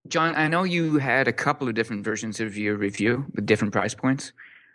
John, I know you had a couple of different versions of your review with different price points.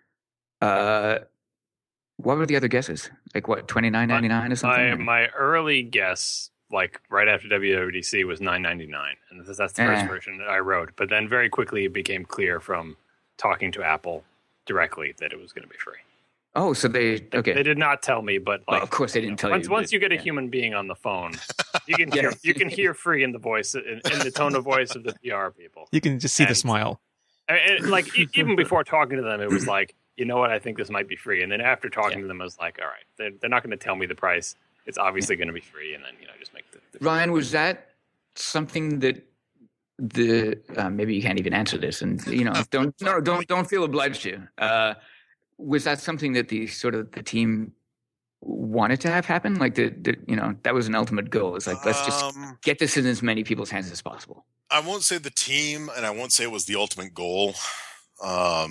Uh, what were the other guesses? Like what, 29.99 or something? My early guess, like right after WWDC, was $9.99, and that's the first version that I wrote. But then very quickly it became clear from talking to Apple directly that it was going to be free. Oh, so they did not tell me, but like, well, of course they didn't tell you. Once you get a human being on the phone, you can hear free in the voice, in the tone of voice of the PR people. You can just see the smile. Like even before talking to them, it was like, you know what, I think this might be free. And then after talking to them, I was like, all right, they're not going to tell me the price. It's obviously going to be free, and then just make the Ryan, was that something that maybe you can't even answer this, and don't feel obliged to. Was that something that the team wanted to have happen? Like that was an ultimate goal. It's like, let's just get this in as many people's hands as possible. I won't say the team, and I won't say it was the ultimate goal. But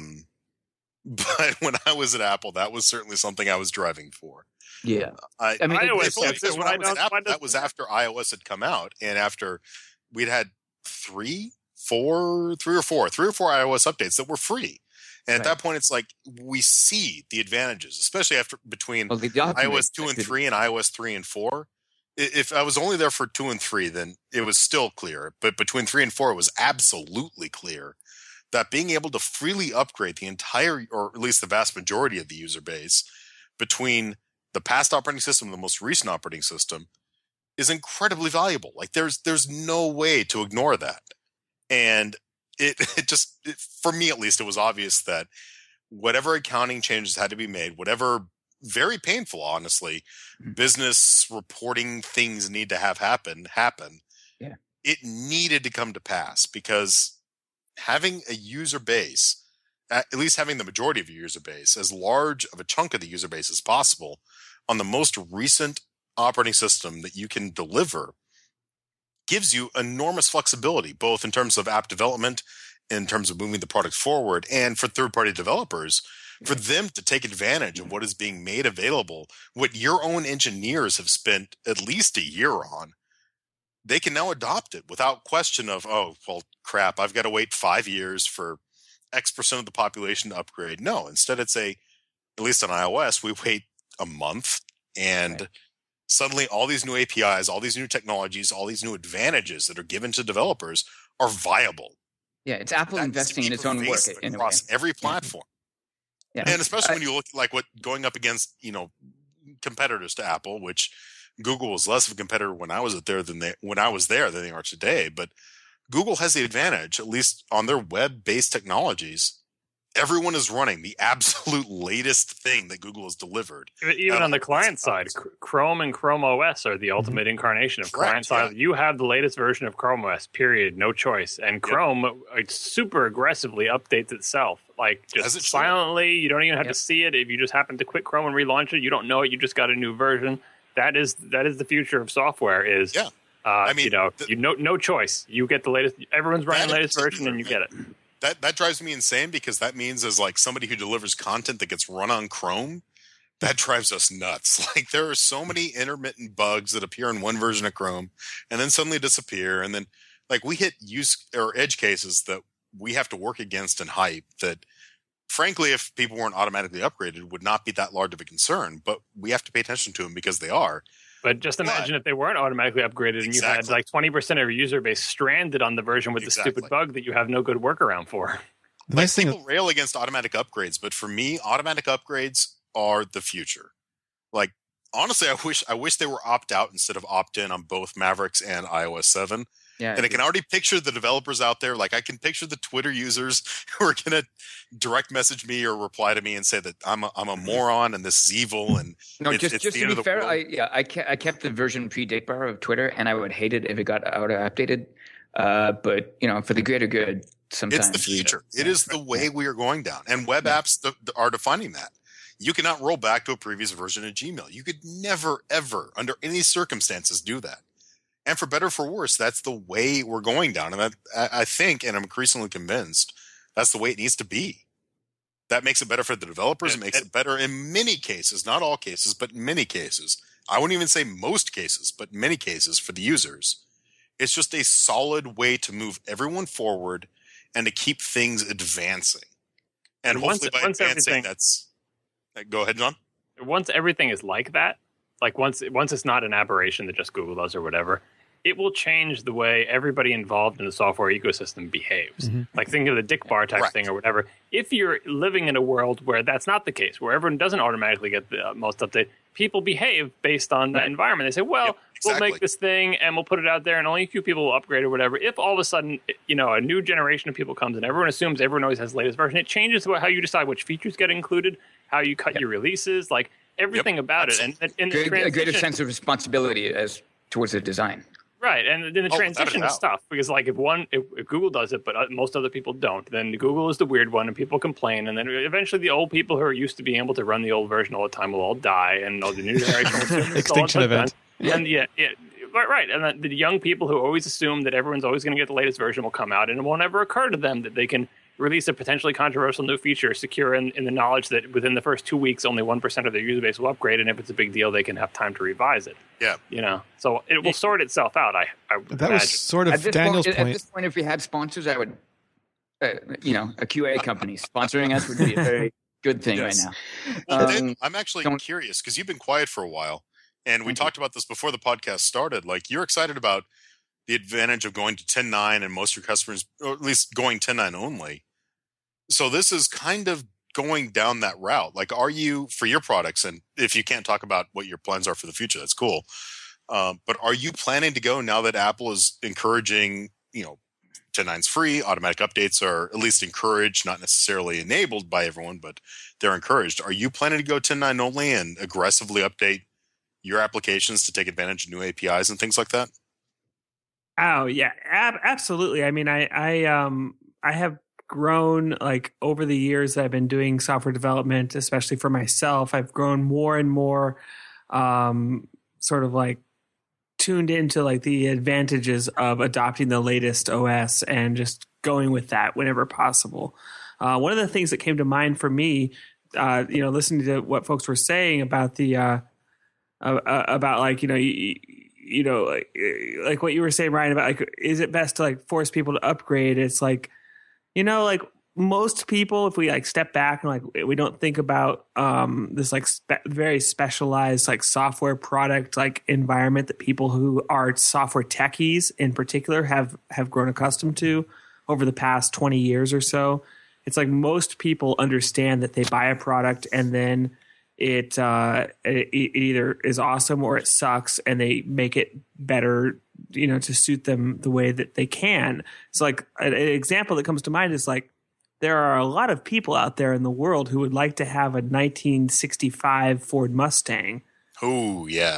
when I was at Apple, that was certainly something I was driving for. Yeah. I mean, that was after iOS had come out, and after we'd had three or four iOS updates that were free. And at that point, it's like we see the advantages, especially between iOS 2 and 3 and iOS 3 and 4. If I was only there for 2 and 3, then it was still clear. But between 3 and 4, it was absolutely clear that being able to freely upgrade the entire, or at least the vast majority of the user base between the past operating system and the most recent operating system is incredibly valuable. Like there's no way to ignore that. And it for me at least, it was obvious that whatever accounting changes had to be made, whatever very painful, honestly, business reporting things need to have happen. Yeah. It needed to come to pass, because having a user base, at least having the majority of your user base, as large of a chunk of the user base as possible on the most recent operating system that you can deliver, gives you enormous flexibility, both in terms of app development, in terms of moving the product forward, and for third-party developers, for them to take advantage of what is being made available, what your own engineers have spent at least a year on. They can now adopt it without question of, oh, well, crap, I've got to wait 5 years for X% of the population to upgrade. No, instead it's at least on iOS, we wait a month, and suddenly all these new APIs, all these new technologies, all these new advantages that are given to developers are viable. Yeah, it's Apple investing in its own work across every platform. Yeah. And especially when you look like going up against, competitors to Apple, which Google was less of a competitor when I was there than they are today. But Google has the advantage, at least on their web-based technologies. Everyone is running the absolute latest thing that Google has delivered. Even on the client side, Chrome and Chrome OS are the ultimate incarnation of client side. Yeah. You have the latest version of Chrome OS, period, no choice. And Chrome super aggressively updates itself, like just silently. You don't even have to see it. If you just happen to quit Chrome and relaunch it, you don't know it. You just got a new version. That is the future of software. No choice. You get the latest. Everyone's running the latest version, and you get it. That drives me insane, because that means, as like somebody who delivers content that gets run on Chrome, that drives us nuts. Like there are so many intermittent bugs that appear in one version of Chrome and then suddenly disappear. And then like we hit edge cases that we have to work against and hype that, frankly, if people weren't automatically upgraded, would not be that large of a concern, but we have to pay attention to them because they are. But just imagine if they weren't automatically upgraded and you had like 20% of your user base stranded on the version with the stupid bug that you have no good workaround for. The nice thing people rail against automatic upgrades, but for me, automatic upgrades are the future. Like, honestly, I wish they were opt-out instead of opt-in on both Mavericks and iOS 7. Yeah, and I can already picture the developers out there. Like I can picture the Twitter users who are going to direct message me or reply to me and say that I'm a moron and this is evil. And just to be fair, I kept the version pre-date bar of Twitter, and I would hate it if it got updated. But for the greater good, sometimes it's the future. It is the way we are going down, and web apps are defining that. You cannot roll back to a previous version of Gmail. You could never, ever, under any circumstances, do that. And for better or for worse, that's the way we're going down. And that, I think, and I'm increasingly convinced, that's the way it needs to be. That makes it better for the developers. It makes it better in many cases, not all cases, but many cases. I wouldn't even say most cases, but many cases for the users. It's just a solid way to move everyone forward and to keep things advancing. And hopefully by advancing, that's... Go ahead, John. Once everything is like that, like once it's not an aberration that just Google does or whatever, it will change the way everybody involved in the software ecosystem behaves. Mm-hmm. Like think of the Dick Bar type thing or whatever. If you're living in a world where that's not the case, where everyone doesn't automatically get the most update, people behave based on that environment. They say, well, we'll make this thing and we'll put it out there and only a few people will upgrade or whatever. If all of a sudden, a new generation of people comes and everyone assumes everyone always has the latest version, it changes how you decide which features get included, how you cut your releases, like everything about it. And in the a greater sense of responsibility as towards the design. Right, and then the transition is tough because, like, if Google does it, but most other people don't, then Google is the weird one, and people complain, and then eventually the old people who are used to being able to run the old version all the time will all die, and all the new generation will extinction event. And right, and then the young people who always assume that everyone's always going to get the latest version will come out, and it won't ever occur to them that they can release a potentially controversial new feature secure in the knowledge that within the first 2 weeks only 1% of their user base will upgrade, and if it's a big deal they can have time to revise it. So it will sort itself out. I that imagine. Was sort of Daniel's point. At this point, if we had sponsors, I would a QA company sponsoring us would be a very good thing right now. Well, Dan, I'm actually curious because you've been quiet for a while, and we talked about this before the podcast started. Like, you're excited about the advantage of going to 10.9 and most of your customers, or at least going 10.9 only. So this is kind of going down that route. Like, are you, for your products, and if you can't talk about what your plans are for the future, that's cool. But are you planning to go now that Apple is encouraging, 10.9's free, automatic updates are at least encouraged, not necessarily enabled by everyone, but they're encouraged. Are you planning to go 10.9 only and aggressively update your applications to take advantage of new APIs and things like that? Oh yeah, absolutely. I mean, I have grown, like, over the years that I've been doing software development, especially for myself. I've grown more and more, sort of like tuned into like the advantages of adopting the latest OS and just going with that whenever possible. One of the things that came to mind for me, listening to what folks were saying about the about like like what you were saying, Ryan, about like, is it best to like force people to upgrade? It's like, like most people, if we like step back and like we don't think about this like very specialized like software product like environment that people who are software techies in particular have grown accustomed to over the past 20 years or so. It's like most people understand that they buy a product and then it either is awesome or it sucks, and they make it better, to suit them the way that they can. So like an example that comes to mind is like, there are a lot of people out there in the world who would like to have a 1965 Ford Mustang. Oh, yeah.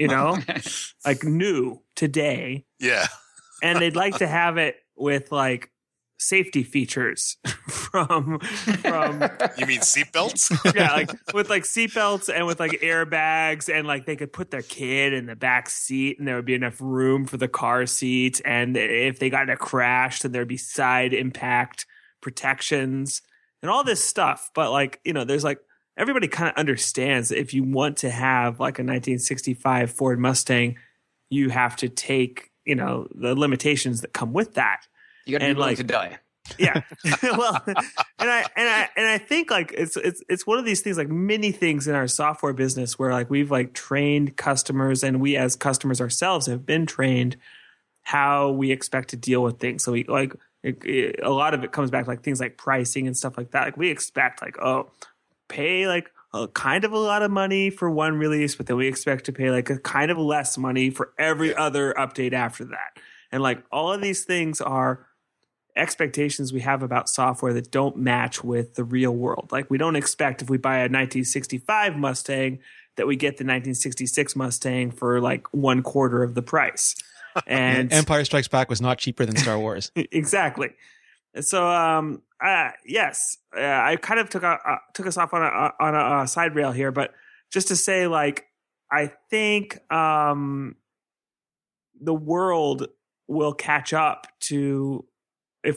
Like new today. Yeah. And they'd like to have it with like safety features from you mean seatbelts? Yeah, like with like seatbelts and with like airbags, and like they could put their kid in the back seat and there would be enough room for the car seat, and if they got in a crash then there'd be side impact protections and all this stuff. But like, there's like, everybody kind of understands that if you want to have like a 1965 Ford Mustang, you have to take, the limitations that come with that. You got to be willing to die. Yeah. Well, and I think like it's one of these things, like many things in our software business where like we've like trained customers, and we as customers ourselves have been trained how we expect to deal with things. So we like a lot of it comes back to like things like pricing and stuff like that. Like we expect like, pay like a kind of a lot of money for one release, but then we expect to pay like a kind of less money for every other update after that. And like all of these things are expectations we have about software that don't match with the real world. Like we don't expect if we buy a 1965 Mustang that we get the 1966 Mustang for like 1/4 of the price. And Empire Strikes Back was not cheaper than Star Wars. Exactly. So yes, I kind of took us off on a side rail here, but just to say, like, I think the world will catch up to if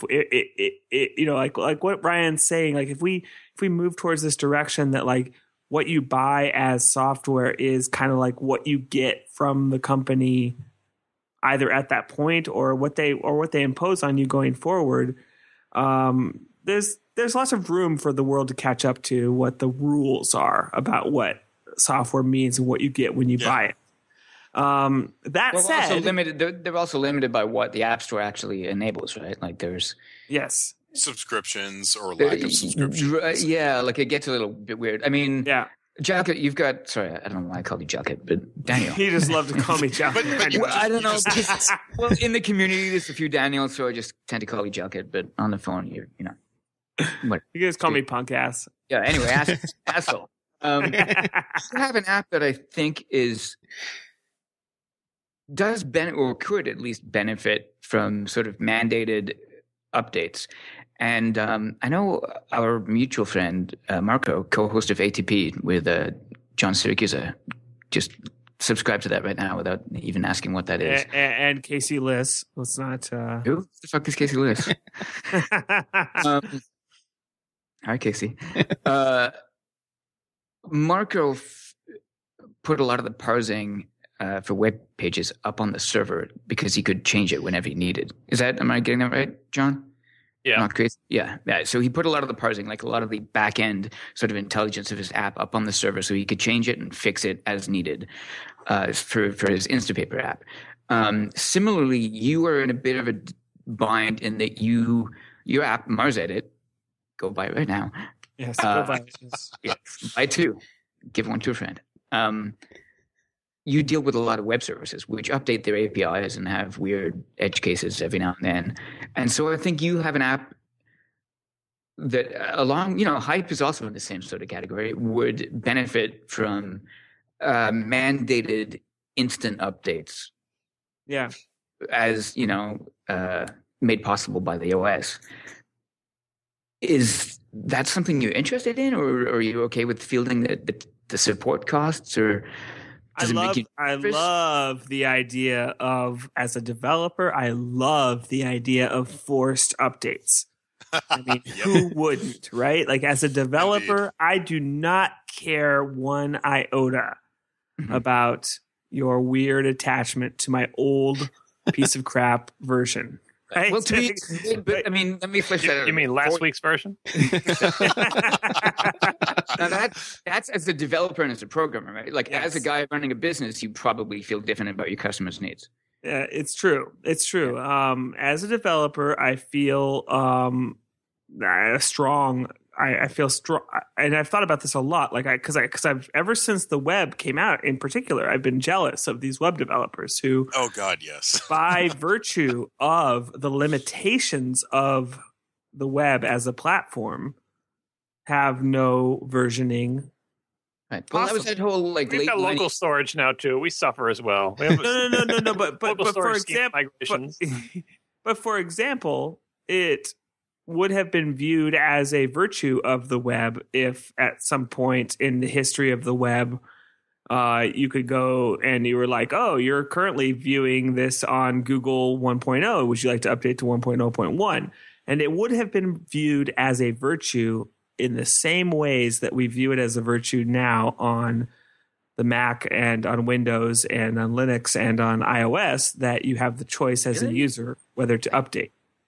like what Ryan's saying, like if we move towards this direction that like what you buy as software is kind of like what you get from the company either at that point or what they impose on you going forward. There's lots of room for the world to catch up to what the rules are about what software means and what you get when you buy it. That said, they're also limited by what the App Store actually enables, right? Like there's subscriptions or lack of subscriptions. Yeah, like it gets a little bit weird. I mean, Jacket, you've got. Sorry, I don't know why I called you Jacket, but Daniel. He just loved to call me Jacket. I don't know. Well, in the community, there's a few Daniels, so I just tend to call you Jacket. But on the phone, you know. What? You guys call me punk ass. Yeah. Anyway, asshole. You have an app that I think does benefit, or could at least benefit from sort of mandated updates. And I know our mutual friend, Marco, co-host of ATP with John Siracusa, just subscribe to that right now without even asking what that is. And Casey Liss. Let's not... Who the fuck is Casey Liss? Hi, Casey. Marco put a lot of the parsing for web pages up on the server because he could change it whenever he needed. Am I getting that right, John? Yeah. Not crazy. Yeah. So he put a lot of the parsing, like a lot of the back end sort of intelligence of his app up on the server so he could change it and fix it as needed for his Instapaper app. Similarly, you are in a bit of a bind in that your app, Mars Edit, go buy it right now. Yes, go buy it. Yeah, buy two. Give one to a friend. You deal with a lot of web services which update their APIs and have weird edge cases every now and then. And so I think you have an app that Hype is also in the same sort of category, would benefit from mandated instant updates. Yeah. As, made possible by the OS. Is that something you're interested in, or are you okay with fielding the support costs, or... I love the idea of, as a developer, I love the idea of forced updates. I mean, who wouldn't, right? Like, as a developer, Indeed. I do not care one iota about your weird attachment to my old piece of crap version. Right? Well, but I mean, let me flesh that out. You mean last week's version? Now that's as a developer and as a programmer, right? Like as a guy running a business, you probably feel different about your customers' needs. Yeah, it's true. It's true. As a developer, I feel strong. I feel strong, and I've thought about this a lot. Like, because I've ever since the web came out, in particular, I've been jealous of these web developers who, oh God, yes, by virtue of the limitations of the web as a platform, have no versioning. Right. Well, that was that whole like we've got local storage now too. We suffer as well. We have no. But for example, migrations. But for example, it would have been viewed as a virtue of the web if at some point in the history of the web you could go and you were like, oh, you're currently viewing this on Google 1.0. Would you like to update to 1.0.1? And it would have been viewed as a virtue in the same ways that we view it as a virtue now on the Mac and on Windows and on Linux and on iOS, that you have the choice as a user whether to update.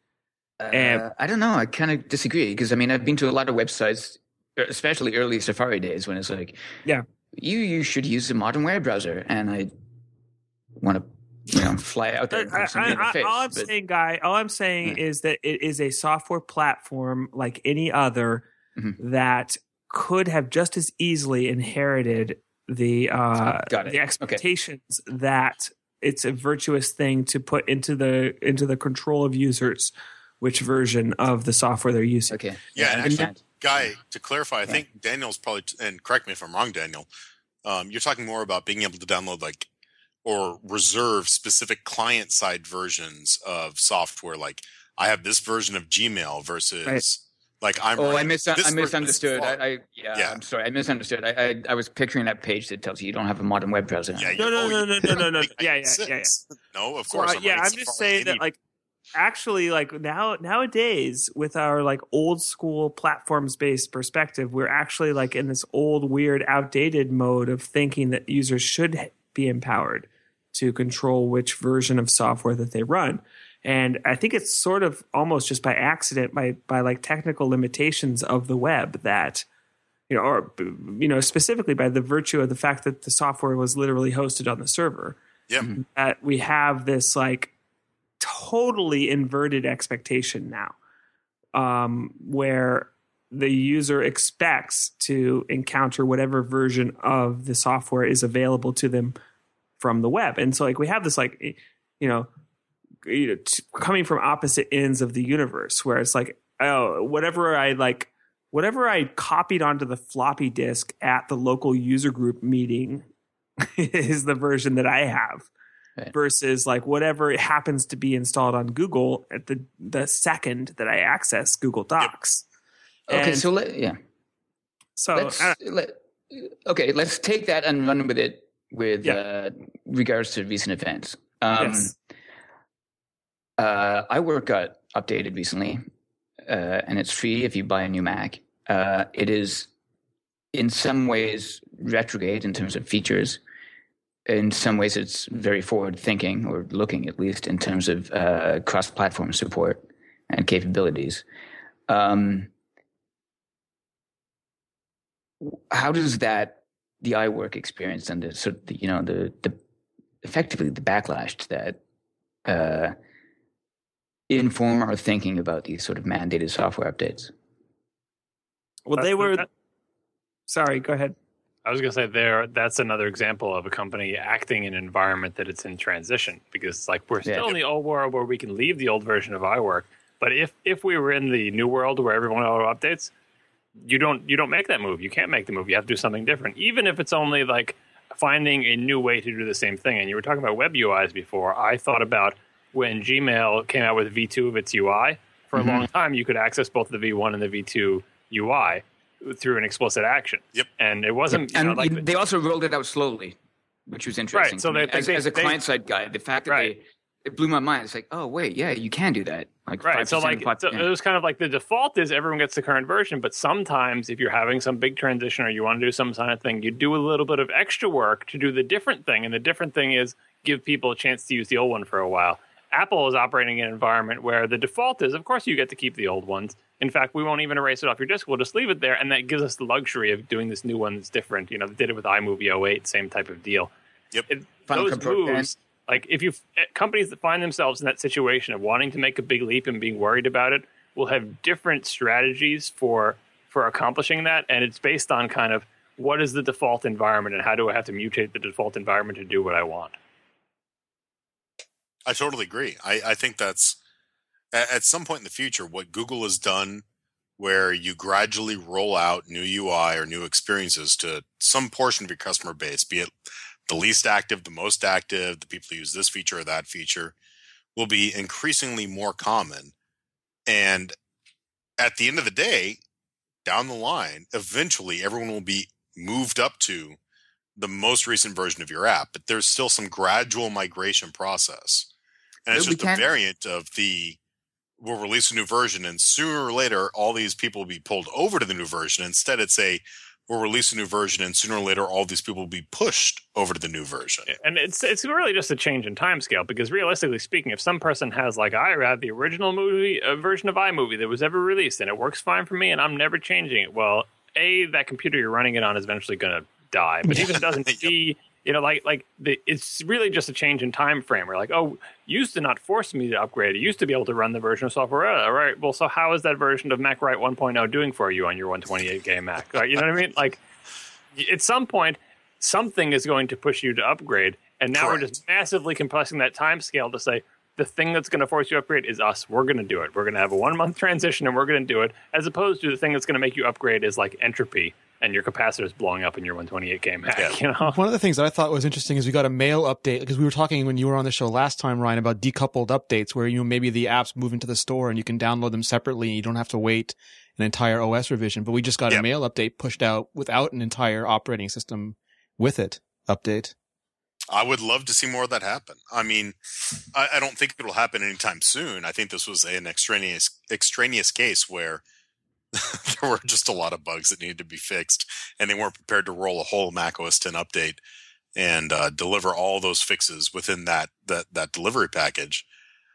I don't know. I kind of disagree because, I mean, I've been to a lot of websites, especially early Safari days, when it's like, you should use a modern web browser, and I want to fly out there and punch somebody in the face. All I'm saying is that it is a software platform like any other that could have just as easily inherited the expectations that it's a virtuous thing to put into the control of users which version of the software they're using. Okay. Yeah, and actually, Guy, to clarify, I think Daniel's probably, and correct me if I'm wrong, Daniel, you're talking more about being able to download or reserve specific client-side versions of software. Like, I have this version of Gmail versus... Like I misunderstood. I'm sorry. I misunderstood. I was picturing that page that tells you don't have a modern web browser. No. Yeah. No, of course. I'm just saying that actually nowadays with our old school platforms based perspective, we're actually in this old weird outdated mode of thinking that users should be empowered to control which version of software that they run. And I think it's sort of almost just by accident, by like technical limitations of the web that, or specifically by the virtue of the fact that the software was literally hosted on the server. Yep. That we have this like totally inverted expectation now, where the user expects to encounter whatever version of the software is available to them from the web. And so like we have this like, coming from opposite ends of the universe, where it's like, oh, whatever I copied onto the floppy disk at the local user group meeting is the version that I have, right, versus like whatever it happens to be installed on Google at the second that I access Google Docs. Yep. Okay, let's take that and run with it with regards to recent events. Yes. iWork got updated recently, and it's free if you buy a new Mac. It is in some ways retrograde in terms of features. In some ways, it's very forward-thinking, or looking at least, in terms of cross-platform support and capabilities. How does the iWork experience and the effectively the backlash to that inform our thinking about these sort of mandated software updates? Well, sorry, go ahead. I was going to say that's another example of a company acting in an environment that it's in transition, because like we're still in the old world where we can leave the old version of iWork. But if we were in the new world where everyone auto updates, you don't make that move. You can't make the move. You have to do something different, even if it's only like finding a new way to do the same thing. And you were talking about web UIs before. I thought about when Gmail came out with V2 of its UI. For a long time, you could access both the V1 and the V2 UI through an explicit action. Yep. And it wasn't... Yep. And they also rolled it out slowly, which was interesting. Right. So as a client-side guy, the fact that it blew my mind. It's like, oh, wait, yeah, you can do that. Like, right. So it was kind of like the default is everyone gets the current version, but sometimes if you're having some big transition or you want to do some kind of thing, you do a little bit of extra work to do the different thing. And the different thing is give people a chance to use the old one for a while. Apple is operating in an environment where the default is, of course, you get to keep the old ones. In fact, we won't even erase it off your disk. We'll just leave it there, and that gives us the luxury of doing this new one that's different. They did it with iMovie 08, same type of deal. Yep. Those moves, like companies that find themselves in that situation of wanting to make a big leap and being worried about it, will have different strategies for accomplishing that, and it's based on kind of what is the default environment and how do I have to mutate the default environment to do what I want. I totally agree. I think that's at some point in the future what Google has done, where you gradually roll out new UI or new experiences to some portion of your customer base, be it the least active, the most active, the people who use this feature or that feature, will be increasingly more common. And at the end of the day, down the line, eventually everyone will be moved up to the most recent version of your app, but there's still some gradual migration process. And it's just a variant of we'll release a new version, and sooner or later, all these people will be pulled over to the new version. Instead, it's we'll release a new version, and sooner or later, all these people will be pushed over to the new version. And it's really just a change in timescale, because realistically speaking, if some person has, like I had the original version of iMovie that was ever released, and it works fine for me, and I'm never changing it, well, that computer you're running it on is eventually going to die. But even if it doesn't see... it's really just a change in time frame. We're like, oh, used to not force me to upgrade. It used to be able to run the version of software. All right, well, so how is that version of MacWrite 1.0 doing for you on your 128K Mac? You know what I mean? Like, at some point, something is going to push you to upgrade, and now We're just massively compressing that time scale to say the thing that's going to force you to upgrade is us. We're going to do it. We're going to have a 1 month transition, and we're going to do it, as opposed to the thing that's going to make you upgrade is like entropy. And your capacitor is blowing up in your 128K Mac. One of the things that I thought was interesting is we got a mail update, because we were talking when you were on the show last time, Ryan, about decoupled updates where maybe the apps move into the store and you can download them separately and you don't have to wait an entire OS revision. But we just got a mail update pushed out without an entire operating system with it update. I would love to see more of that happen. I mean, I don't think it'll happen anytime soon. I think this was an extraneous case where there were just a lot of bugs that needed to be fixed, and they weren't prepared to roll a whole Mac OS X update and deliver all those fixes within that delivery package.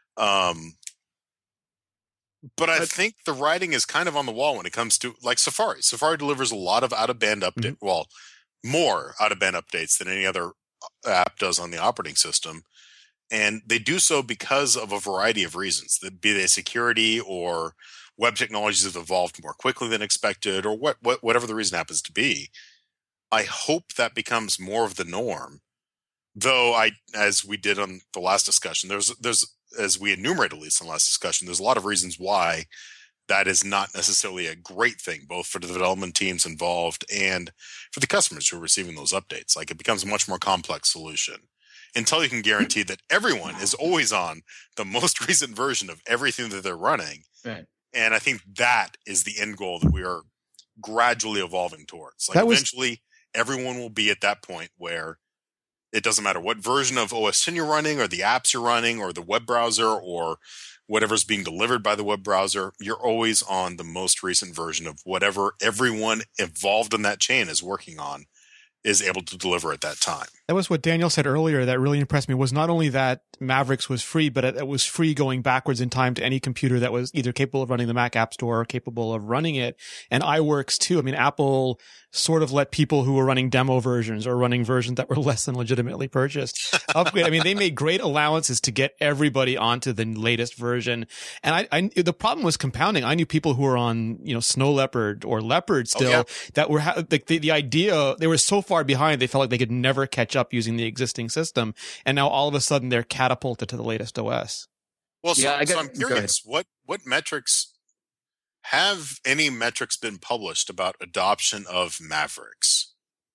But I think the writing is kind of on the wall when it comes to like Safari. Safari delivers a lot of out-of-band update. Mm-hmm. Well, more out-of-band updates than any other app does on the operating system. And they do so because of a variety of reasons, be they security or web technologies have evolved more quickly than expected, or whatever the reason happens to be. I hope that becomes more of the norm. Though as we did on the last discussion, there's as we enumerated at least in the last discussion, there's a lot of reasons why that is not necessarily a great thing, both for the development teams involved and for the customers who are receiving those updates. Like, it becomes a much more complex solution until you can guarantee that everyone is always on the most recent version of everything that they're running. Right. And I think that is the end goal that we are gradually evolving towards. Like, eventually everyone will be at that point where it doesn't matter what version of OS X you're running or the apps you're running or the web browser or whatever's being delivered by the web browser, you're always on the most recent version of whatever everyone involved in that chain is working on is able to deliver at that time. That was what Daniel said earlier that really impressed me, was not only that Mavericks was free, but it was free going backwards in time to any computer that was either capable of running the Mac App Store or capable of running it. And iWorks too. I mean, Apple sort of let people who were running demo versions or running versions that were less than legitimately purchased upgrade. I mean, they made great allowances to get everybody onto the latest version. And the problem was compounding. I knew people who were on, Snow Leopard or Leopard still that were like the idea, they were so far behind, they felt like they could never catch up using the existing system. And now all of a sudden they're catapulted to the latest OS. Well, so I'm curious, what metrics, have any metrics been published about adoption of Mavericks?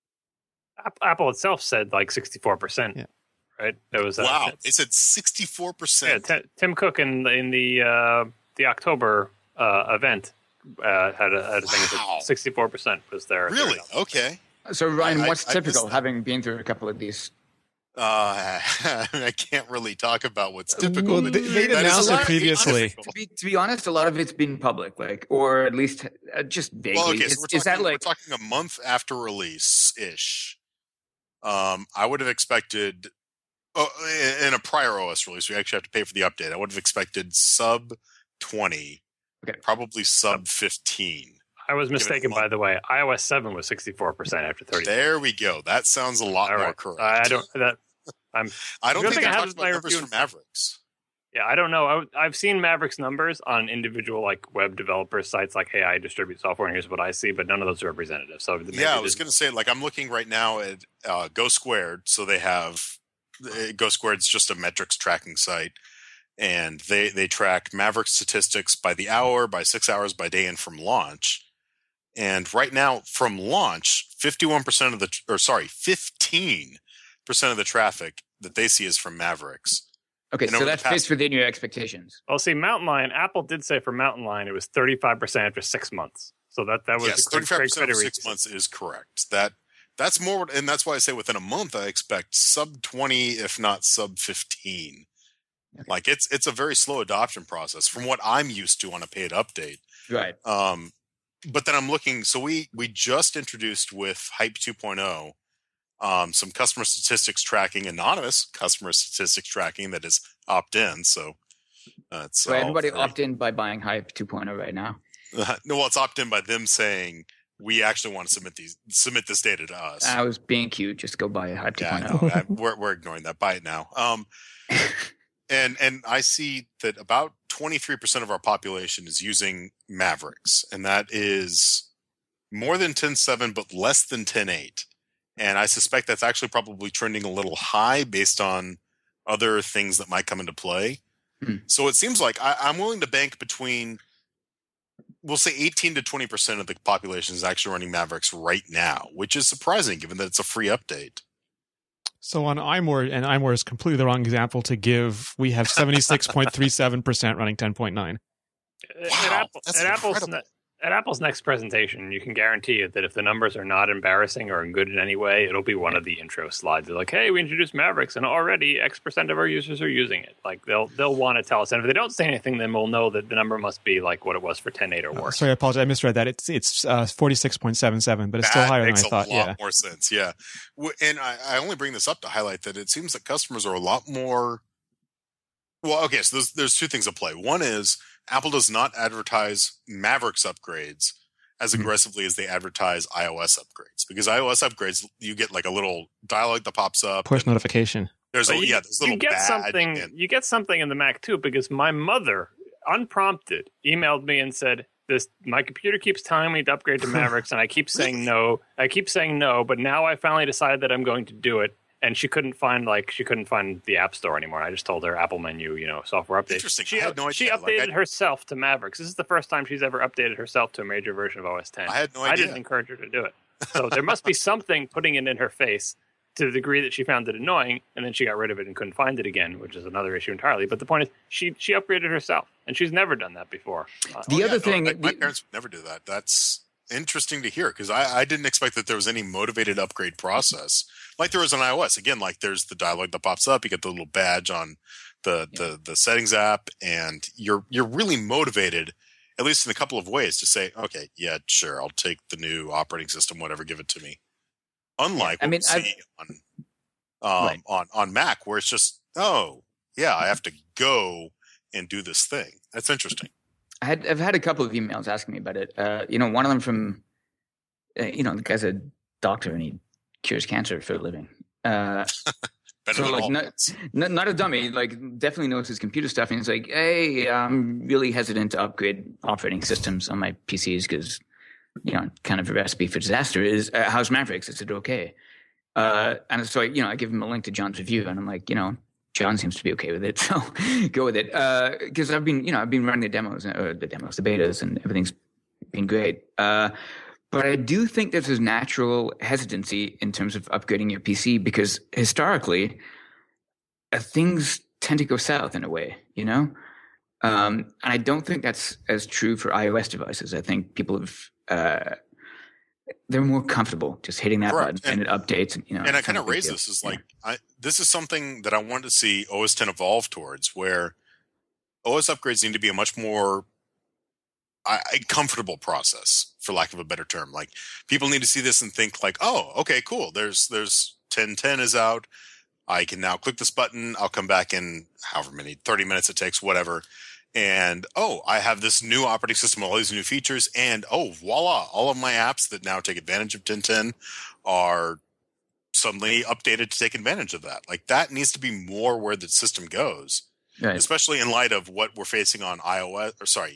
Apple itself said like 64%. Yeah. Right? That was wow. It said 64%. Yeah, Tim Cook in the October event had a thing that 64% was there. Really? Okay. So Ryan, what's typical, having been through a couple of these? I can't really talk about what's typical. Well, they'd announced it previously. To be honest, a lot of it's been public, or at least just vaguely. Well, okay, so we're talking a month after release-ish. I would have expected, in a prior OS release, we actually have to pay for the update. I would have expected sub 20, probably sub 15. I was mistaken, by the way. iOS 7 was 64% after 30. There we go. That sounds a lot more correct. I don't think I talked about numbers for Mavericks. Yeah, I don't know. I've seen Mavericks numbers on individual web developer sites like, hey, I distribute software and here's what I see, but none of those are representative. So I was going to say, I'm looking right now at Go Squared. So they have Go Squared's just a metrics tracking site, and they track Maverick statistics by the hour, by 6 hours, by day, and from launch. And right now, from launch, 15% of the traffic that they see is from Mavericks. Okay, so that fits within your expectations. Well, see, Mountain Lion, Apple did say for Mountain Lion it was 35% after 6 months. So that was 35% after 6 months is correct. That's more, and that's why I say within a month I expect sub 20, if not sub 15. Okay. It's a very slow adoption process from what I'm used to on a paid update. Right. But then I'm looking, so we just introduced with Hype 2.0 some customer statistics tracking, anonymous customer statistics tracking that is opt-in. So everybody opt-in by buying Hype 2.0 right now? No, well, it's opt-in by them saying, we actually want to submit this data to us. I was being cute. Just go buy a Hype 2.0. We're ignoring that. Buy it now. And I see that about 23% of our population is using Mavericks, and that is more than 10.7, but less than 10.8. And I suspect that's actually probably trending a little high based on other things that might come into play. So it seems like I'm willing to bank between, we'll say 18 to 20% of the population is actually running Mavericks right now, which is surprising given that it's a free update. So on iMore, and iMore is completely the wrong example to give, we have 76.37% running 10.9. Wow, that's incredible. At Apple's next presentation, you can guarantee it that if the numbers are not embarrassing or good in any way, it'll be one of the intro slides. They're like, "Hey, we introduced Mavericks, and already X% of our users are using it." Like they'll want to tell us, and if they don't say anything, then we'll know that the number must be like what it was for 10.8 or worse. Sorry, I apologize. I misread that. It's 46.77, but it's still higher than I thought. That makes a lot more sense. Yeah, and I only bring this up to highlight that it seems that customers are a lot more. Well, okay, so there's two things at play. One is Apple does not advertise Mavericks upgrades as aggressively as they advertise iOS upgrades, because iOS upgrades, you get like a little dialogue that pops up, push notification. There's this little you get something. You get something in the Mac too, because my mother, unprompted, emailed me and said, my computer keeps telling me to upgrade to Mavericks, and I keep saying no. But now I finally decided that I'm going to do it. And she couldn't find the App Store anymore. I just told her Apple menu, software update. Interesting. She updated herself to Mavericks. This is the first time she's ever updated herself to a major version of OS X. I had no idea. I didn't encourage her to do it. So there must be something putting it in her face to the degree that she found it annoying, and then she got rid of it and couldn't find it again, which is another issue entirely. But the point is, she upgraded herself, and she's never done that before. My parents would never do that. That's interesting to hear, because I didn't expect that there was any motivated upgrade process like there is on iOS. Again, like there's the dialogue that pops up, you get the little badge on the settings app, and you're really motivated, at least in a couple of ways, to say, okay, yeah, sure, I'll take the new operating system, whatever, give it to me. Unlike what we see on Mac, where it's just, oh yeah, I have to go and do this thing. That's interesting. I've had a couple of emails asking me about it. One of them from, the guy's a doctor and he cures cancer for a living. So like not a dummy, like definitely knows his computer stuff. And he's like, hey, I'm really hesitant to upgrade operating systems on my PCs because, kind of a recipe for disaster is how's Mavericks? Is it okay? And so I give him a link to John's review, and I'm like, John seems to be okay with it, so go with it. Because I've been running the betas, and everything's been great. But I do think there's this natural hesitancy in terms of upgrading your PC, because historically, things tend to go south in a way, and I don't think that's as true for iOS devices. I think people have they're more comfortable just hitting that button and it updates. And I kind of raise this as this is something that I want to see OS X evolve towards, where OS upgrades need to be a much more a comfortable process, for lack of a better term. Like, people need to see this and think like, oh, okay, cool. There's 10.10 is out. I can now click this button. I'll come back in however many 30 minutes it takes, whatever. And, I have this new operating system, all these new features, and, voila, all of my apps that now take advantage of 10.10 are suddenly updated to take advantage of that. Like, that needs to be more where the system goes, right, especially in light of what we're facing on iOS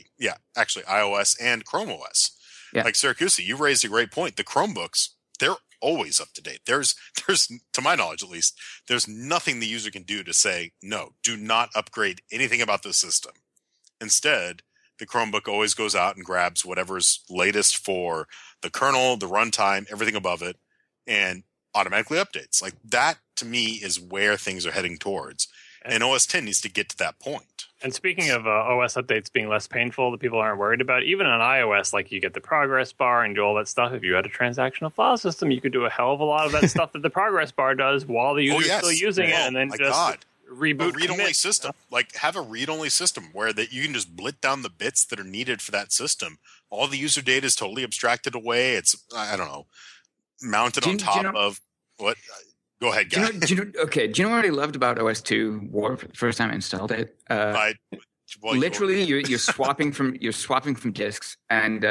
and Chrome OS. Yeah. Like, Siracusa, you raised a great point. The Chromebooks, they're always up to date. There's, to my knowledge at least, there's nothing the user can do to say, no, do not upgrade anything about this system. Instead, the Chromebook always goes out and grabs whatever's latest for the kernel, the runtime, everything above it, and automatically updates. Like, that, to me, is where things are heading towards. And OS X needs to get to that point. And speaking of OS updates being less painful, that people aren't worried about, even on iOS, like, you get the progress bar and do all that stuff. If you had a transactional file system, you could do a hell of a lot of that stuff that the progress bar does while the user's still using it, and then reboot. A read-only system. Like, have a read-only system where that you can just blit down the bits that are needed for that system. All the user data is totally abstracted away. It's, I don't know, mounted on top of what? Go ahead, guys. Do you know what I loved about OS 2 Warp the first time I installed it? Literally, you're swapping from disks, and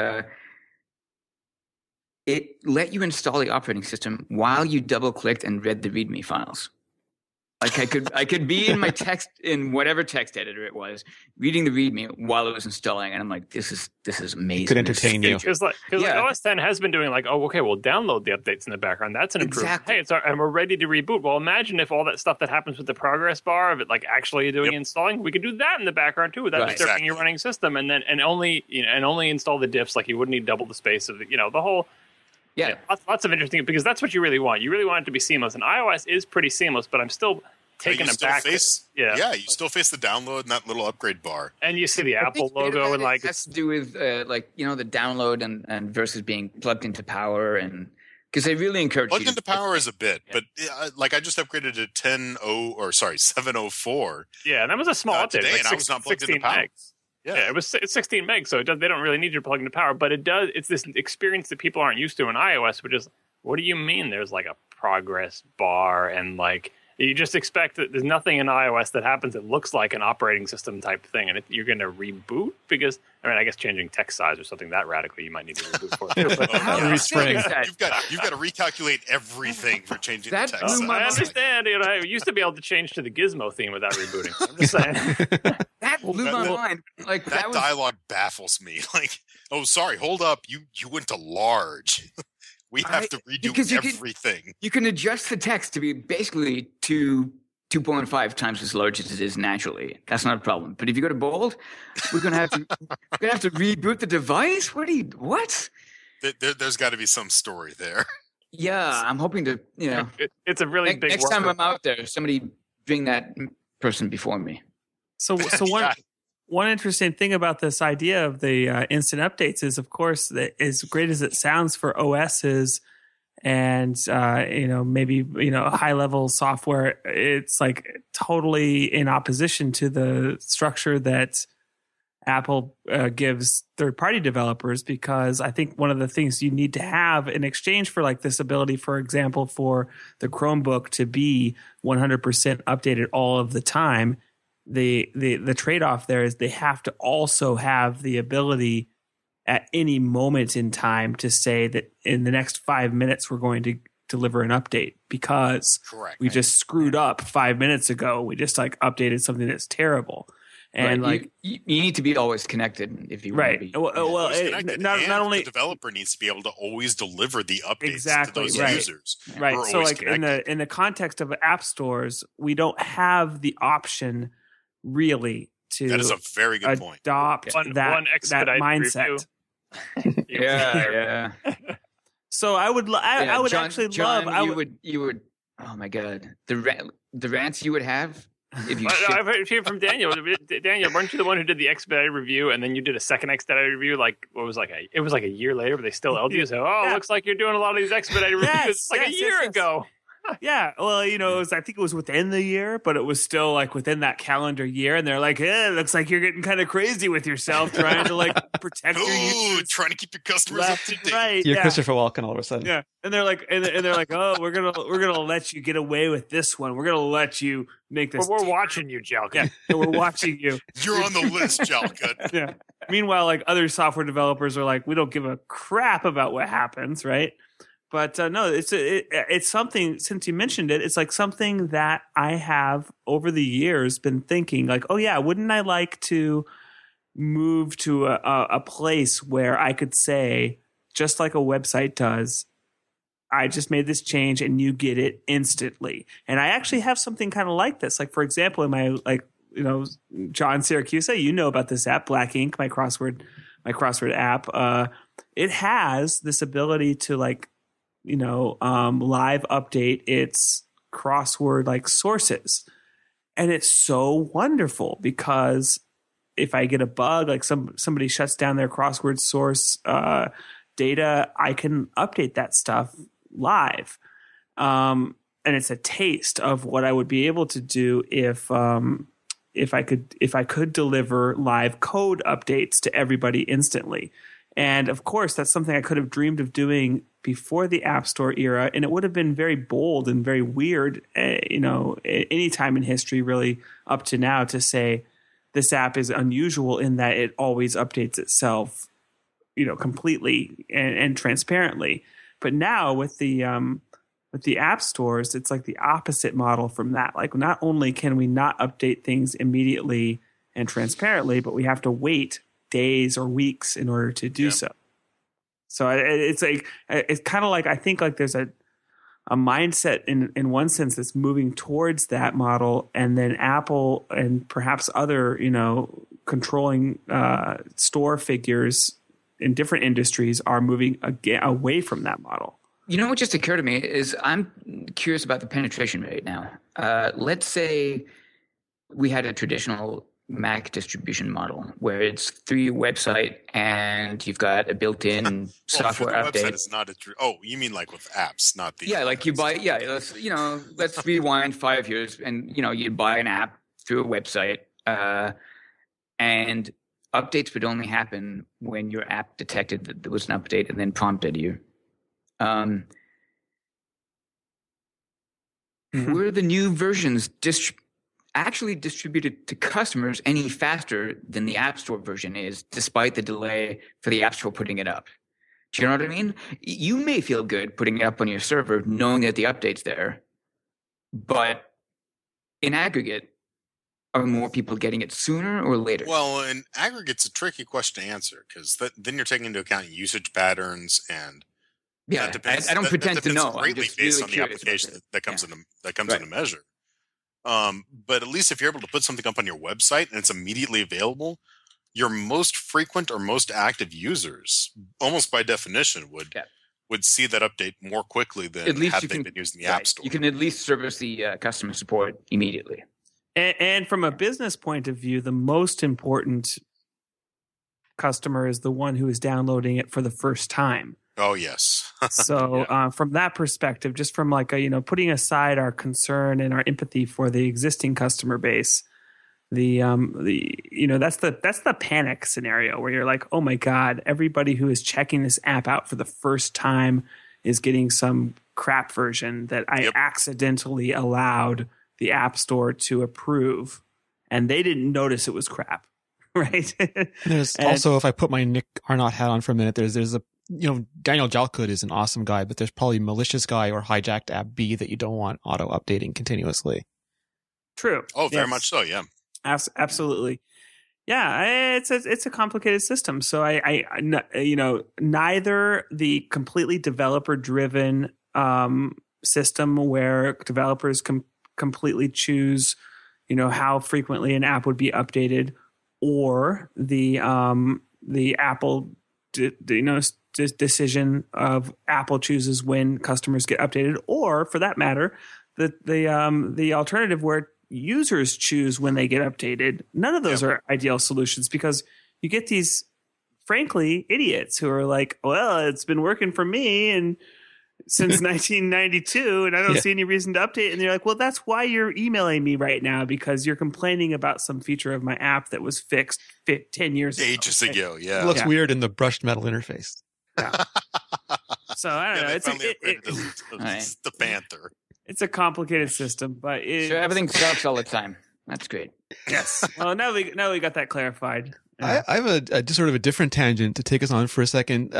it let you install the operating system while you double-clicked and read the README files. Like, I could be in my text, in whatever text editor it was, reading the README while it was installing, and I'm like, this is amazing. Could entertain you. Because like OS X has been doing like, we'll download the updates in the background. That's an improvement. Exactly. Hey, and we're ready to reboot. Well, imagine if all that stuff that happens with the progress bar of it, like actually doing installing, we could do that in the background too, without disturbing your running system, and only install the diffs. Like, you wouldn't need double the space of the whole. Yeah, lots of interesting, because that's what you really want. You really want it to be seamless, and iOS is pretty seamless. But I'm still taken aback. You still face the download and that little upgrade bar. And you see the Apple logo and like it has to do with the download and versus being plugged into power, and because they really encourage plugged into power is a bit, but like I just upgraded to 704. Yeah, and that was a small update. Today, like and I was not plugged into power. Megs. Yeah, it's 16 megs, so they don't really need you to plug into power, but it does. It's this experience that people aren't used to in iOS, which is, what do you mean there's like a progress bar and like you just expect that there's nothing in iOS that happens that looks like an operating system type thing, and you're going to reboot because I guess changing text size or something that radically you might need to reboot for. But, you've got to recalculate everything for changing the text size. I understand. I used to be able to change to the Gizmo theme without rebooting. I'm just saying. That blew my mind. Like that dialogue baffles me. Like, oh, sorry, hold up, you went to large. We have to redo everything. You can adjust the text to be basically 2.5 times as large as it is naturally. That's not a problem. But if you go to bold, we're gonna have to reboot the device. What? There's got to be some story there. Yeah, I'm hoping to. It's a really big. Next time I'm out there, somebody bring that person before me. So one interesting thing about this idea of the instant updates is, of course, that as great as it sounds for OSs and maybe high level software, it's like totally in opposition to the structure that Apple gives third party developers, because I think one of the things you need to have in exchange for like this ability, for example, for the Chromebook to be 100% updated all of the time. The trade-off there is they have to also have the ability at any moment in time to say that in the next 5 minutes we're going to deliver an update because we just screwed up 5 minutes ago. We just like updated something that's terrible. And like you need to be always connected if you want to be. Well, not only the developer needs to be able to always deliver the updates to those users. Right. So like in the context of app stores, we don't have the option really to that is a very good point. Adopt that mindset. Yeah. So I would John, love. You would. Oh my God, the rants you would have if you. I've heard from Daniel. Daniel, weren't you the one who did the expedited review and then you did a second expedited review? Like it was like a year later, but they still held you. So looks like you're doing a lot of these expedited reviews a year ago. Yeah, well, I think it was within the year, but it was still like within that calendar year, and they're like, "It looks like you're getting kind of crazy with yourself, trying to like protect your users, trying to keep your customers up to date." Right, you're Christopher Walken all of a sudden. Yeah, and they're like, "Oh, we're gonna let you get away with this one. We're gonna let you make this." But we're watching you, Jalka. Yeah, we're watching you. You're on the list, Jalka. Yeah. Meanwhile, like other software developers are like, "We don't give a crap about what happens," right? But no, it's something, since you mentioned it, it's like something that I have over the years been thinking like, oh yeah, wouldn't I like to move to a place where I could say, just like a website does, I just made this change and you get it instantly. And I actually have something kind of like this. Like, for example, in my John Syracuse, you know about this app, Black Ink, my crossword app. It has this ability to live update its crossword like sources. And it's so wonderful because if I get a bug, like somebody shuts down their crossword source data, I can update that stuff live. And it's a taste of what I would be able to do if I could deliver live code updates to everybody instantly. And of course, that's something I could have dreamed of doing before the App Store era, and it would have been very bold and very weird, any time in history really up to now, to say this app is unusual in that it always updates itself, completely and transparently. But now with the app stores, it's like the opposite model from that. Like, not only can we not update things immediately and transparently, but we have to wait days or weeks in order to do so. So it's kind of like, I think like there's a mindset in one sense that's moving towards that model, and then Apple and perhaps other controlling store figures in different industries are moving away from that model. You know what just occurred to me is I'm curious about the penetration rate now. Let's say we had a traditional Mac distribution model where it's through your website and you've got a built-in software update. Website is not a you mean like with apps, not the like you buy let's rewind 5 years and you buy an app through a website and updates would only happen when your app detected that there was an update and then prompted you. Were the new versions actually distributed to customers any faster than the App Store version is, despite the delay for the App Store putting it up? Do you know what I mean? You may feel good putting it up on your server knowing that the update's there, but in aggregate, are more people getting it sooner or later? Well, in aggregate, it's a tricky question to answer because then you're taking into account usage patterns and that depends. I don't pretend to know. Greatly I'm just based really on the application that comes into measure. But at least if you're able to put something up on your website and it's immediately available, your most frequent or most active users, almost by definition, would see that update more quickly than had they been using the App Store. You can at least service the customer support immediately. And from a business point of view, the most important customer is the one who is downloading it for the first time. Oh, yes. So from that perspective, just from like putting aside our concern and our empathy for the existing customer base, that's the panic scenario where you're like, oh my God, everybody who is checking this app out for the first time is getting some crap version that I accidentally allowed the App Store to approve, and they didn't notice it was crap, right? There's also, if I put my Nick Arnott hat on for a minute, there's a Daniel Jalkut is an awesome guy, but there's probably malicious guy or hijacked app B that you don't want auto updating continuously. True. Oh, very much so. Yeah. Absolutely. Yeah, it's a complicated system. So I neither the completely developer driven system where developers completely choose, how frequently an app would be updated, or the Apple, decision of Apple chooses when customers get updated, or for that matter, the alternative where users choose when they get updated. None of those are ideal solutions because you get these, frankly, idiots who are like, well, it's been working for me and since 1992 and I don't see any reason to update. And they're like, well, that's why you're emailing me right now, because you're complaining about some feature of my app that was fixed 10 years ago. Ages ago, yeah. It looks weird in the brushed metal interface. Yeah. So I don't know. It's the Panther. It's a complicated system, but everything sucks all the time. That's great. Yes. Well, now we got that clarified. I have a sort of a different tangent to take us on for a second.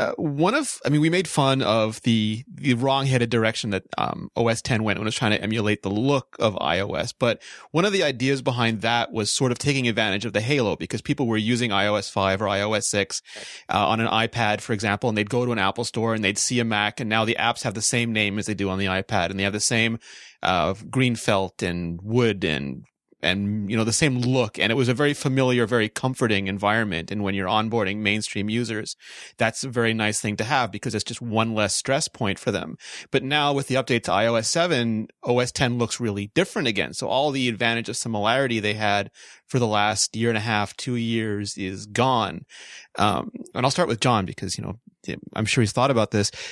We made fun of the wrong-headed direction that OS X went when it was trying to emulate the look of iOS. But one of the ideas behind that was sort of taking advantage of the halo, because people were using iOS 5 or iOS 6 on an iPad, for example, and they'd go to an Apple store and they'd see a Mac, and now the apps have the same name as they do on the iPad, and they have the same green felt and wood and the same look, and it was a very familiar, very comforting environment. And when you're onboarding mainstream users, that's a very nice thing to have because it's just one less stress point for them. But now with the update to iOS 7, OS X looks really different again. So all the advantage of similarity they had for the last year and a half, 2 years is gone. And I'll start with John because, I'm sure he's thought about this.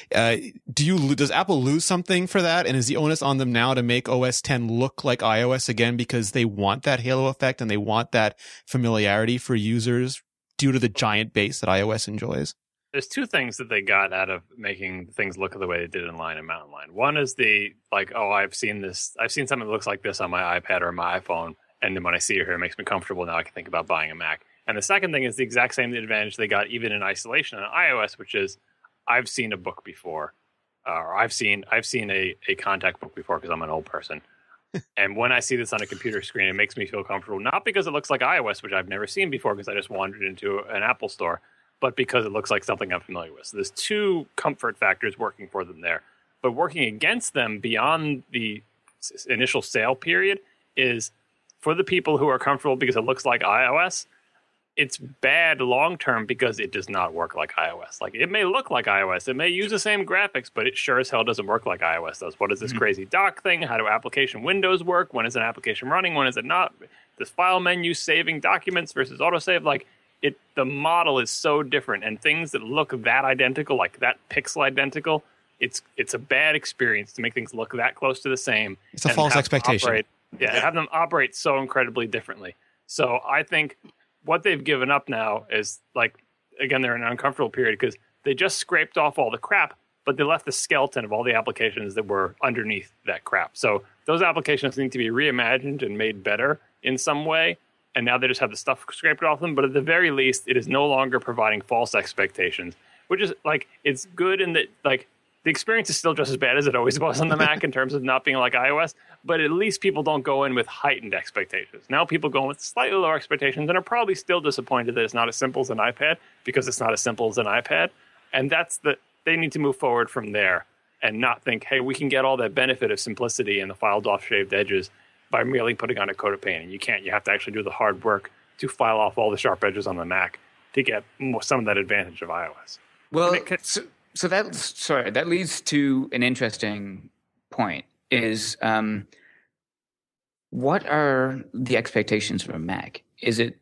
Does Apple lose something for that? And is the onus on them now to make OS X look like iOS again because they want that halo effect and they want that familiarity for users due to the giant base that iOS enjoys? There's two things that they got out of making things look the way they did in Line and Mountain Lion. One is I've seen something that looks like this on my iPad or my iPhone, and then when I see it here, it makes me comfortable. Now I can think about buying a Mac. And the second thing is the exact same advantage they got even in isolation on iOS, which is I've seen a book before, or I've seen a contact book before because I'm an old person. And when I see this on a computer screen, it makes me feel comfortable, not because it looks like iOS, which I've never seen before because I just wandered into an Apple store, but because it looks like something I'm familiar with. So there's two comfort factors working for them there. But working against them beyond the initial sale period is for the people who are comfortable because it looks like iOS, it's bad long term because it does not work like iOS. Like, it may look like iOS, it may use the same graphics, but it sure as hell doesn't work like iOS does. What is this crazy dock thing? How do application windows work? When is an application running? When is it not? This file menu saving documents versus autosave, like the model is so different, and things that look that identical, like that pixel identical, it's a bad experience to make things look that close to the same. It's a false expectation. Have them operate so incredibly differently. So I think what they've given up now is, like, again, they're in an uncomfortable period because they just scraped off all the crap, but they left the skeleton of all the applications that were underneath that crap. So those applications need to be reimagined and made better in some way. And now they just have the stuff scraped off them. But at the very least, it is no longer providing false expectations, which is, like, it's good in that, like, the experience is still just as bad as it always was on the Mac in terms of not being like iOS, but at least people don't go in with heightened expectations. Now people go in with slightly lower expectations and are probably still disappointed that it's not as simple as an iPad, because it's not as simple as an iPad. And they need to move forward from there and not think, hey, we can get all that benefit of simplicity and the filed off shaved edges by merely putting on a coat of paint. And you can't. You have to actually do the hard work to file off all the sharp edges on the Mac to get some of that advantage of iOS. Well, so that leads to an interesting point, is what are the expectations for a Mac? Is it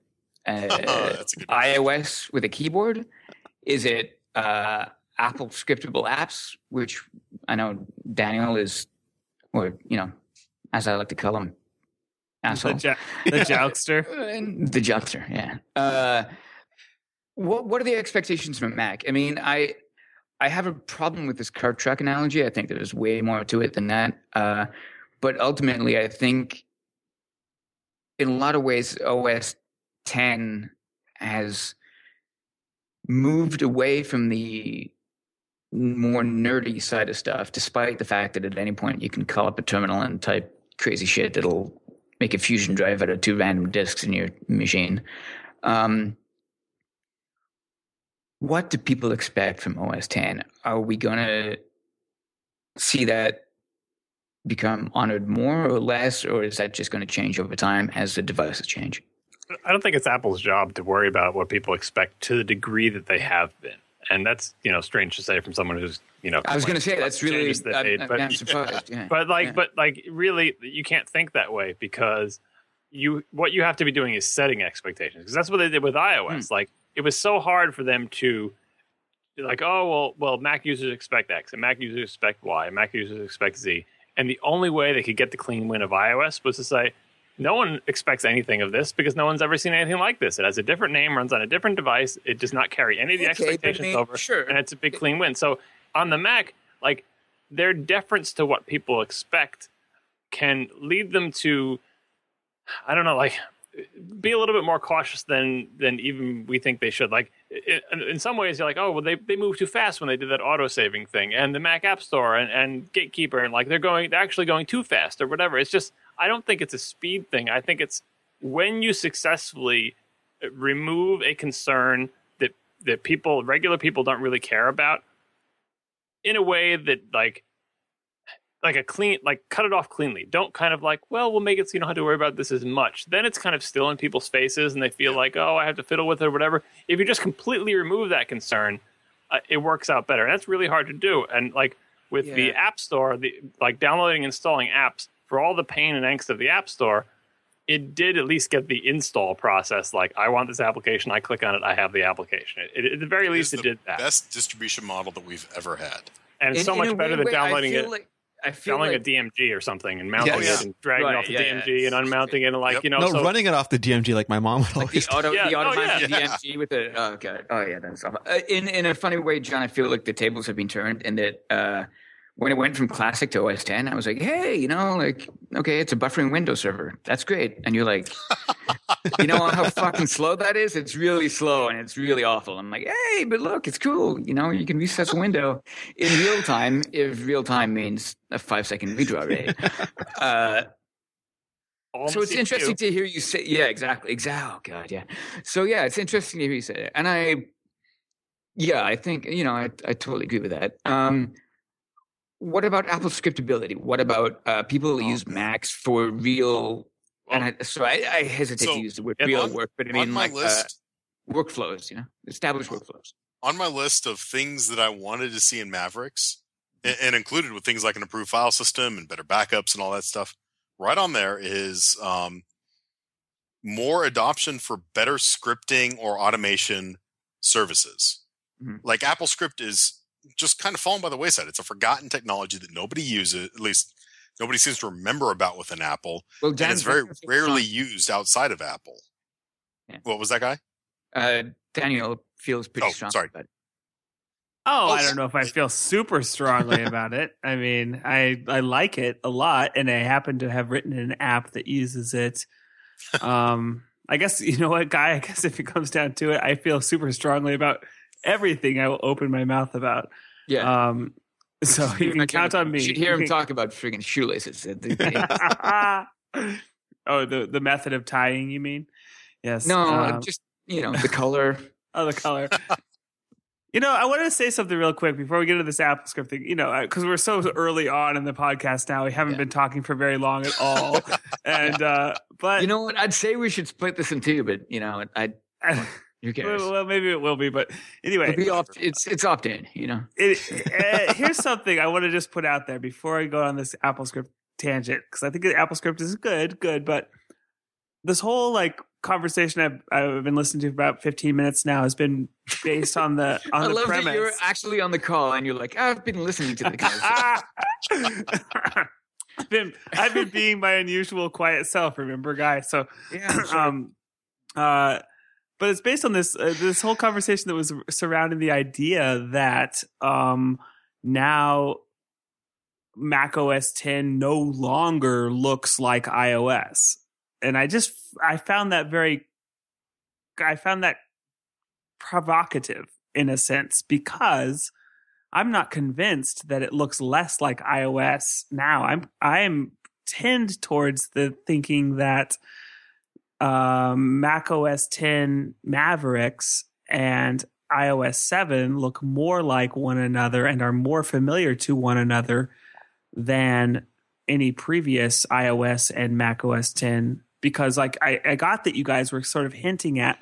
iOS with a keyboard? Is it Apple scriptable apps, which I know Daniel is, or, you know, as I like to call him, asshole. The jokester. The jokester, yeah. What are the expectations from Mac? I mean, I have a problem with this cart truck analogy. I think there's way more to it than that. But ultimately, I think in a lot of ways, OS X has moved away from the more nerdy side of stuff, despite the fact that at any point you can call up a terminal and type crazy shit that'll make a fusion drive out of 2 random disks in your machine. What do people expect from OS X? Are we going to see that become honored more or less, or is that just going to change over time as the devices change? I don't think it's Apple's job to worry about what people expect to the degree that they have been. And that's, you know, strange to say from someone who's, you know, I was going to say that's really, I'm surprised. Yeah. But really, you can't think that way, because what you have to be doing is setting expectations, because that's what they did with iOS. Like, it was so hard for them to, like, oh, well, Mac users expect X, and Mac users expect Y, and Mac users expect Z. And the only way they could get the clean win of iOS was to say, no one expects anything of this because no one's ever seen anything like this. It has a different name, runs on a different device. It does not carry any of the expectations over. Sure. And it's a big clean win. So on the Mac, like, their deference to what people expect can lead them to, I don't know, like, be a little bit more cautious than even we think they should. Like, in some ways, you're like, oh, well, they moved too fast when they did that auto-saving thing, and the Mac App Store and Gatekeeper, and, like, they're actually going too fast or whatever. It's just, I don't think it's a speed thing. I think it's when you successfully remove a concern that regular people don't really care about, in a way that, like a clean, like, cut it off cleanly. Don't kind of like, well, we'll make it so you don't have to worry about this as much. Then it's kind of still in people's faces and they feel like, oh, I have to fiddle with it or whatever. If you just completely remove that concern, it works out better. And that's really hard to do. And, like, with the App Store, like, downloading and installing apps, for all the pain and angst of the App Store, it did at least get the install process. Like, I want this application, I click on it, I have the application. At the very least, it did that. Best distribution model that we've ever had. And it's so much better than downloading it. Downloading a DMG or something and mounting it and dragging it off the DMG and unmounting it and, like, you know. No, running it off the DMG like my mom would always do. The automatic DMG with the, oh, God. Oh, yeah, that's awful. In a funny way, John, I feel like the tables have been turned, and that when it went from Classic to OS X, I was like, hey, you know, like, okay, it's a buffering Windows server. That's great. And you're like, you know how fucking slow that is? It's really slow and it's really awful. I'm like, hey, but look, it's cool. You know, you can recess a window in real time if real time means a 5-second redraw rate. So it's interesting to hear you say, yeah, exactly. Oh, God, yeah. So, yeah, it's interesting to hear you say that. And I think, you know, I totally agree with that. What about Apple scriptability? What about people who use Macs for real? And I hesitate to use the word real work, but I mean, on my list, workflows, established workflows. On my list of things that I wanted to see in Mavericks, and included with things like an improved file system and better backups and all that stuff, right on there is more adoption for better scripting or automation services. Mm-hmm. Like AppleScript is just kind of fallen by the wayside. It's a forgotten technology that nobody uses, at least nobody seems to remember about within Apple. Well, and it's very rarely used outside of Apple. Yeah. What was that guy? Daniel feels pretty strong about it. Oh, I don't know if I feel super strongly about it. I mean, I like it a lot, and I happen to have written an app that uses it. I guess, you know what, Guy? I guess if it comes down to it, I feel super strongly about everything I will open my mouth about. Yeah. So you can count on me. You should hear him talk about friggin' shoelaces. Oh, the method of tying, you mean? Yes. No, just, the color. Oh, the color. I wanted to say something real quick before we get into this AppleScript thing, because we're so early on in the podcast now. We haven't been talking for very long at all. And, but. You know what? I'd say we should split this in two, but, who cares? Well, maybe it will be, but anyway. It's opt-in, Here's something I want to just put out there before I go on this AppleScript tangent, because I think AppleScript is good, but this whole, conversation I've been listening to for about 15 minutes now has been based on the I love premise. That you're actually on the call and you're like, I've been listening to the conversation. I've been being my unusual quiet self, remember, Guy? So yeah, sure. But it's based on this whole conversation that was surrounding the idea that now Mac OS X no longer looks like iOS. And I found that provocative in a sense, because I'm not convinced that it looks less like iOS now. I'm tend towards the thinking that Mac OS X Mavericks and iOS 7 look more like one another and are more familiar to one another than any previous iOS and Mac OS X. Because I got that you guys were sort of hinting at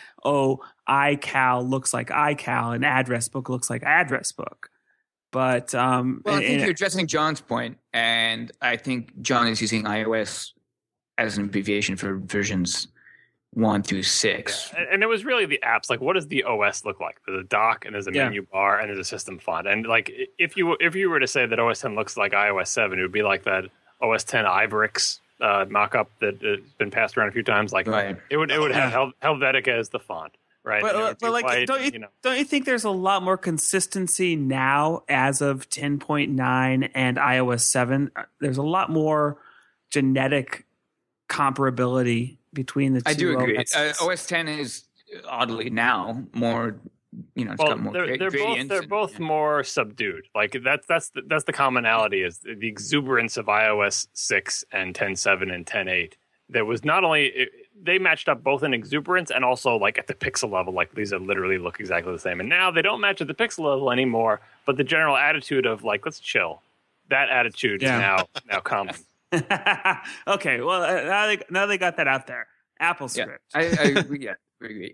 iCal looks like iCal and Address Book looks like Address Book. But I think you're addressing John's point, and I think John is using iOS as an abbreviation for versions 1 through 6. Yeah. And it was really the apps. What does the OS look like? There's a dock and there's a menu bar and there's a system font. And if you were to say that OS 10 looks like iOS 7, it would be like that OS 10 Ivorix mock-up that has been passed around a few times. Right. It would have Helvetica as the font, right? But don't you think there's a lot more consistency now as of 10.9 and iOS 7? There's a lot more genetic comparability between the two. I do agree. OS 10 is oddly now more. It's got more gradients. They're both more subdued. That's the commonality, is the exuberance of iOS 6 and 10.7 and 10.8. That was not only they matched up both in exuberance and also at the pixel level. These are literally look exactly the same. And now they don't match at the pixel level anymore. But the general attitude of let's chill, that attitude is now common. Okay, well now they got that out there. AppleScript. I agree.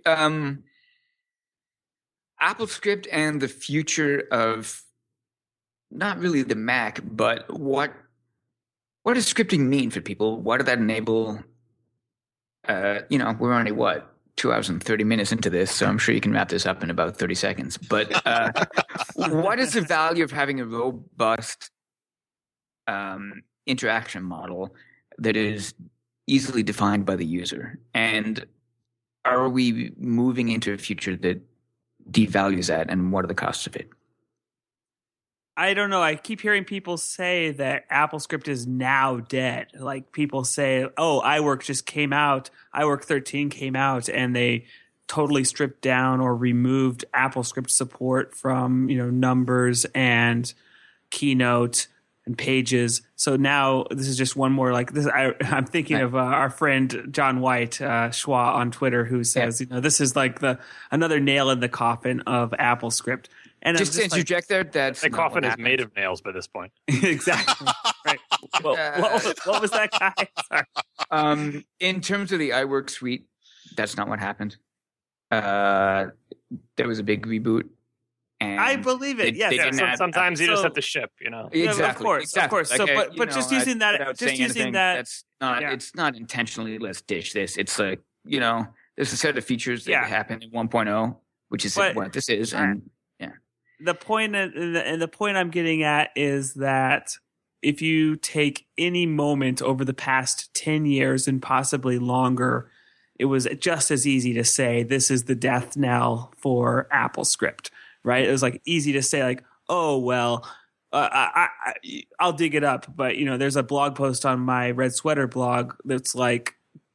AppleScript and the future of not really the Mac, but what does scripting mean for people? What did that enable? We're only 2 hours and 30 minutes into this, so I'm sure you can wrap this up in about 30 seconds. But what is the value of having a robust interaction model that is easily defined by the user? And are we moving into a future that devalues that, and what are the costs of it? I don't know. I keep hearing people say that AppleScript is now dead. People say, iWork just came out. iWork 13 came out, and they totally stripped down or removed AppleScript support from, Numbers and Keynote and Pages. So now this is just one more this. I'm thinking of our friend John White, Schwa on Twitter, who says, this is another nail in the coffin of AppleScript. And just to interject there, that's the coffin is made of nails by this point. Exactly. Right. What was that, Guy? Sorry. In terms of the iWork suite, that's not what happened. there was a big reboot. And I believe it. Yes. Sometimes you just have to ship, Exactly. Yeah, of course. So, Like, but just using that, that's not. Yeah. It's not intentionally. Let's ditch this. It's like there's a set of features that happen in 1.0, which is what this is, and the point I'm getting at is that if you take any moment over the past 10 years and possibly longer, it was just as easy to say this is the death knell for AppleScript. Right? It was like easy to say like, oh, well, I'll dig it up. But, there's a blog post on my Red Sweater blog that's like,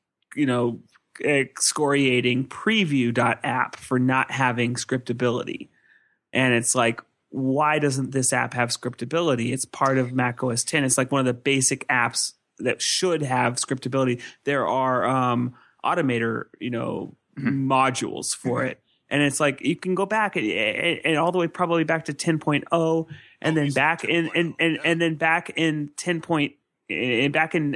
excoriating preview.app for not having scriptability. And it's like, why doesn't this app have scriptability? It's part of Mac OS X. It's like one of the basic apps that should have scriptability. There are Automator, modules for it. And it's like you can go back and all the way probably back to 10.0 and then back in and then back in 10. And back in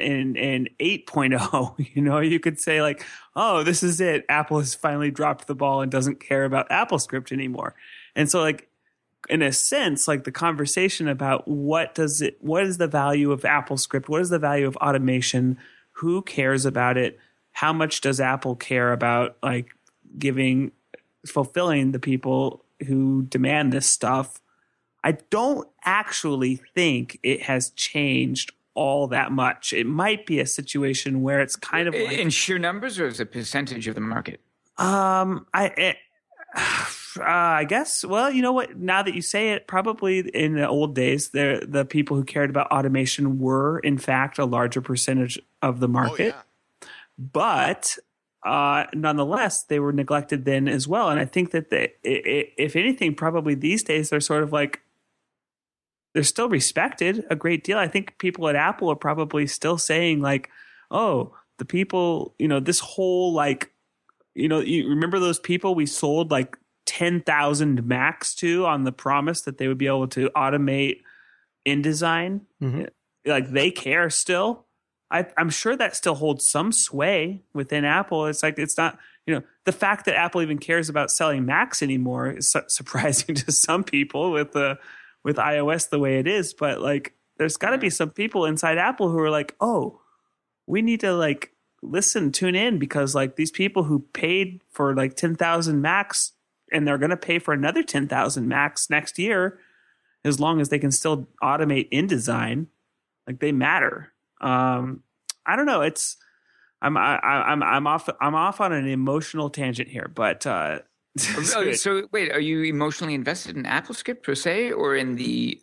8.0, you could say like, oh, this is it. Apple has finally dropped the ball and doesn't care about AppleScript anymore. And so like in a sense, like the conversation about what is the value of AppleScript? What is the value of automation? Who cares about it? How much does Apple care about like fulfilling the people who demand this stuff? I don't actually think it has changed all that much. It might be a situation where it's kind of like in sheer numbers, or as a percentage of the market. I guess. Well, you know what? Now that you say it, probably in the old days, the people who cared about automation were, in fact, a larger percentage of the market. Oh, yeah. But nonetheless, they were neglected then as well. And I think that if anything, probably these days they're sort of like they're still respected a great deal. I think people at Apple are probably still saying like, "Oh, the people, this whole like, you remember those people we sold like 10,000 Macs to on the promise that they would be able to automate InDesign? Mm-hmm. Like they care still." I'm sure that still holds some sway within Apple. It's like it's not, the fact that Apple even cares about selling Macs anymore is surprising to some people with iOS the way it is. But like, there's got to be some people inside Apple who are like, oh, we need to like tune in because like these people who paid for like 10,000 Macs and they're going to pay for another 10,000 Macs next year, as long as they can still automate InDesign, like they matter. I don't know. I'm off on an emotional tangent here, but so wait, are you emotionally invested in AppleScript per se, or in the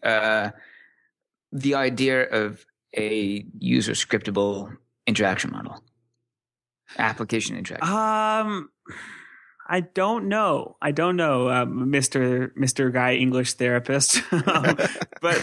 idea of a user scriptable interaction model, application interaction? I don't know, Mr. Guy English therapist. But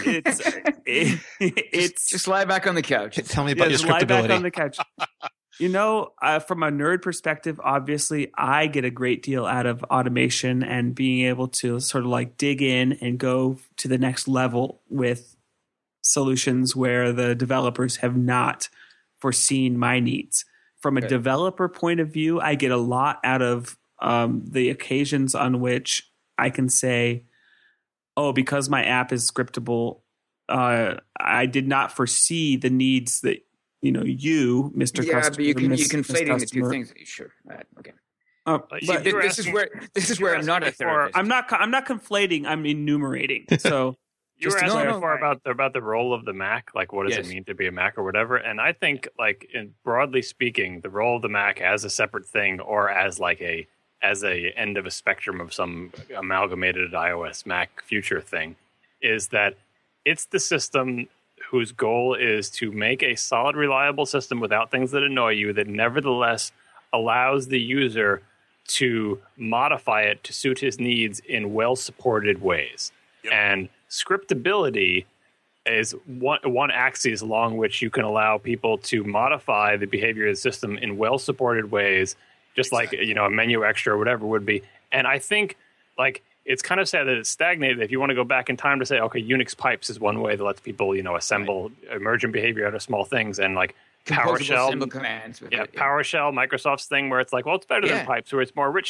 it's just lie back on the couch. Tell me about your scriptability. Lie back on the couch. From a nerd perspective, obviously, I get a great deal out of automation and being able to sort of like dig in and go to the next level with solutions where the developers have not foreseen my needs. From a developer point of view, I get a lot out of the occasions on which I can say, oh, because my app is scriptable, I did not foresee the needs that, you, Mr. Yeah, Customer. but you're conflating the two things. Sure. Right. Okay. But this is where I'm not a therapist. I'm not conflating. I'm enumerating. So you were asking before about the role of the Mac, like what does it mean to be a Mac or whatever. And I think, like, broadly speaking, the role of the Mac as a separate thing or as like a end of a spectrum of some amalgamated iOS Mac future thing is that it's the system whose goal is to make a solid, reliable system without things that annoy you that nevertheless allows the user to modify it to suit his needs in well-supported ways. Yep. And scriptability is one axis along which you can allow people to modify the behavior of the system in well-supported ways, just like a menu extra or whatever would be. And I think like it's kind of sad that it's stagnated. If you want to go back in time to say, okay, Unix pipes is one way that lets people assemble emergent behavior out of small things, and like PowerShell, symbol commands. PowerShell, Microsoft's thing where it's like, well, it's better than pipes, where it's more rich text.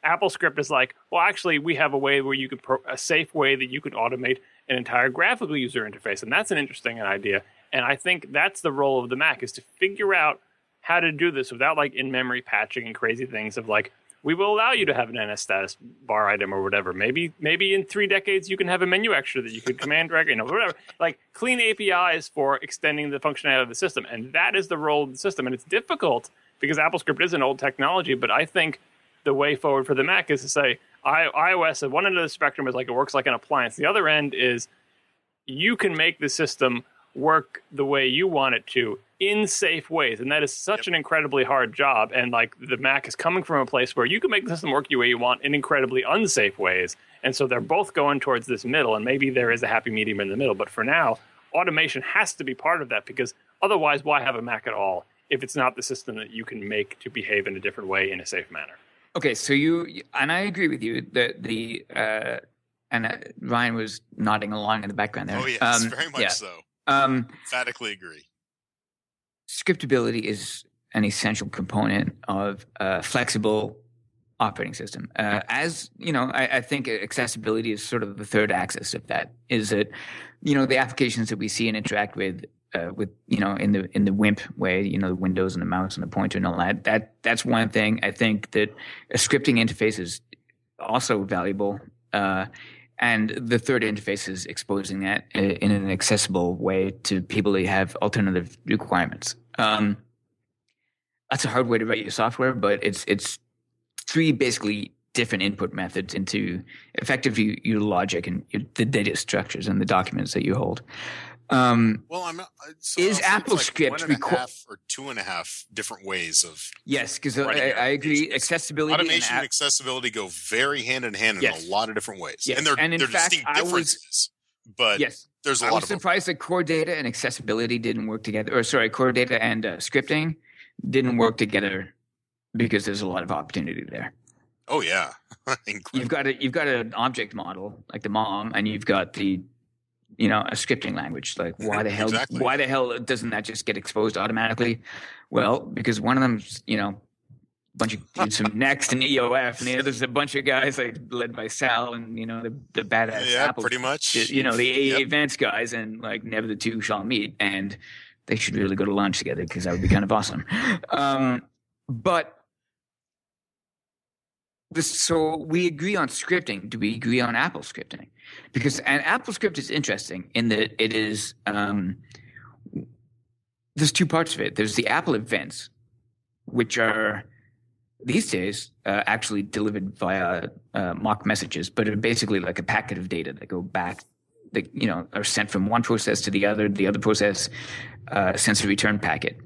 AppleScript is like, well, actually, we have a way where you could a safe way that you could automate an entire graphical user interface, and that's an interesting idea. And I think that's the role of the Mac, is to figure out how to do this without like in-memory patching and crazy things of like, we will allow you to have an NS status bar item or whatever. Maybe in 3 decades you can have a menu extra that you could command drag, whatever. Like clean APIs for extending the functionality of the system, and that is the role of the system. And it's difficult because AppleScript is an old technology, but I think the way forward for the Mac is to say iOS at one end of the spectrum is like it works like an appliance. The other end is you can make the system work the way you want it to in safe ways, and that is such an incredibly hard job. And like the Mac is coming from a place where you can make the system work the way you want in incredibly unsafe ways, and so they're both going towards this middle, and maybe there is a happy medium in the middle. But for now, automation has to be part of that, because otherwise why have a Mac at all if it's not the system that you can make to behave in a different way in a safe manner? Okay, so and I agree with you that Ryan was nodding along in the background there. Oh yes, very much so. Emphatically agree. Scriptability is an essential component of a flexible operating system. As you know, I think accessibility is sort of the third axis of that. Is that the applications that we see and interact with in the WIMP way, the Windows and the mouse and the pointer and all that. That's one thing. I think that a scripting interface is also valuable. And the third interface is exposing that in an accessible way to people that have alternative requirements. That's a hard way to write your software, but it's 3 basically different input methods into effectively your logic and the data structures and the documents that you hold. I'm not. So is AppleScript like 1.5 or 2.5 different ways of? Yes, because I agree. Accessibility, automation, and accessibility go very hand in hand in a lot of different ways, and they're distinct differences. But there's a lot of. I was surprised that core data and accessibility didn't work together. Or sorry, core data and scripting didn't work together because there's a lot of opportunity there. Oh yeah, you've got an object model like the MOM, and you've got the a scripting language. Like why the hell doesn't that just get exposed automatically? Well, because one of them's a bunch of dudes from Next and EOF, and the other's a bunch of guys like led by Sal and the badass Apple, pretty much the AA Vance guys, and like never the two shall meet, and they should really go to lunch together because that would be kind of awesome. So we agree on scripting. Do we agree on Apple scripting? Because AppleScript is interesting in that it is there's 2 parts of it. There's the Apple events, which are these days actually delivered via mock messages, but are basically like a packet of data that go back, that are sent from one process to the other. The other process sends a return packet.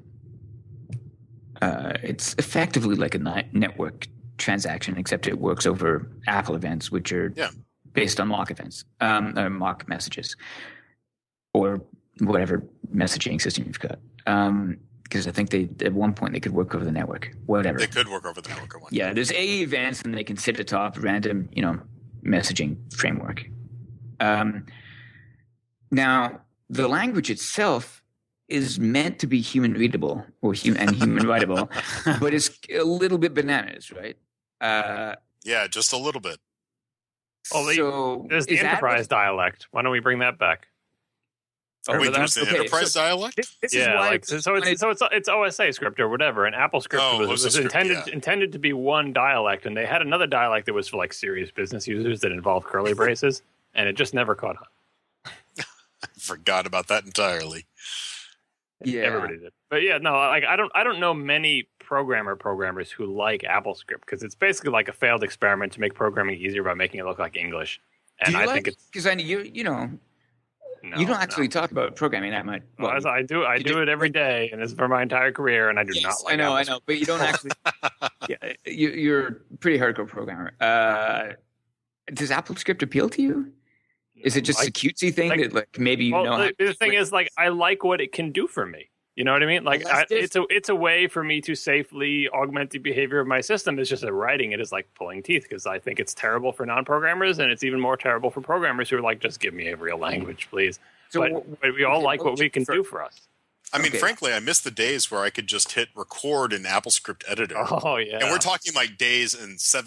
It's effectively like a network transaction, except it works over Apple events, which are based on mock events, or mock messages, or whatever messaging system you've got. Because I think at one point they could work over the network. Whatever. They could work over the network at one point. Yeah, there's AA events, and they can sit atop random, messaging framework. Now, the language itself is meant to be human readable and human writable, but it's a little bit bananas, right? Just a little bit. Well, there's the enterprise dialect. Why don't we bring that back? There's the enterprise dialect? This is why it's OSA script or whatever, and AppleScript was intended to be one dialect, and they had another dialect that was for like serious business users that involved curly braces, and it just never caught on. I forgot about that entirely. Yeah, everybody did. But I don't know many programmers who like AppleScript, because it's basically like a failed experiment to make programming easier by making it look like English. And I think it's because you don't actually talk about programming that much. Well, I do it every day, and it's for my entire career, and I do not like I know, but you don't actually. You're a pretty hardcore programmer. Does AppleScript appeal to you? Is it just a cutesy thing that maybe the thing is, I like what it can do for me. You know what I mean? It's a way for me to safely augment the behavior of my system. It's just that writing it is like pulling teeth, because I think it's terrible for non-programmers, and it's even more terrible for programmers who are like, just give me a real language, please. So but we all like what we can do for us. I mean, frankly, I miss the days where I could just hit record in AppleScript editor. Oh, yeah. And we're talking like days and 7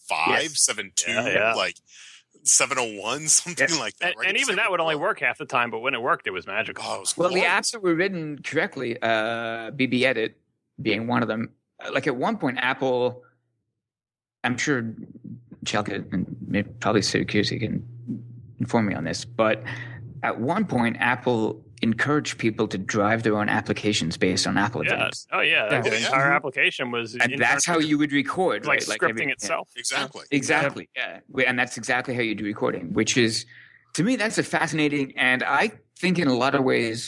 7.2, like 7.01, something like that. Right? And even that would only work half the time, but when it worked, it was magical. Oh, it was Well, the glorious. apps that were written correctly, BB Edit being one of them. Like at one point, Apple, I'm sure Chelka and probably Syracuse can inform me on this, but at one point, Apple encouraged people to drive their own applications based on Apple events. Oh, yeah. The entire application was... And that's how you would record, like right? scripting itself. Exactly. Exactly, yeah. And that's exactly how you do recording, which is, to me, that's a fascinating and I think in a lot of ways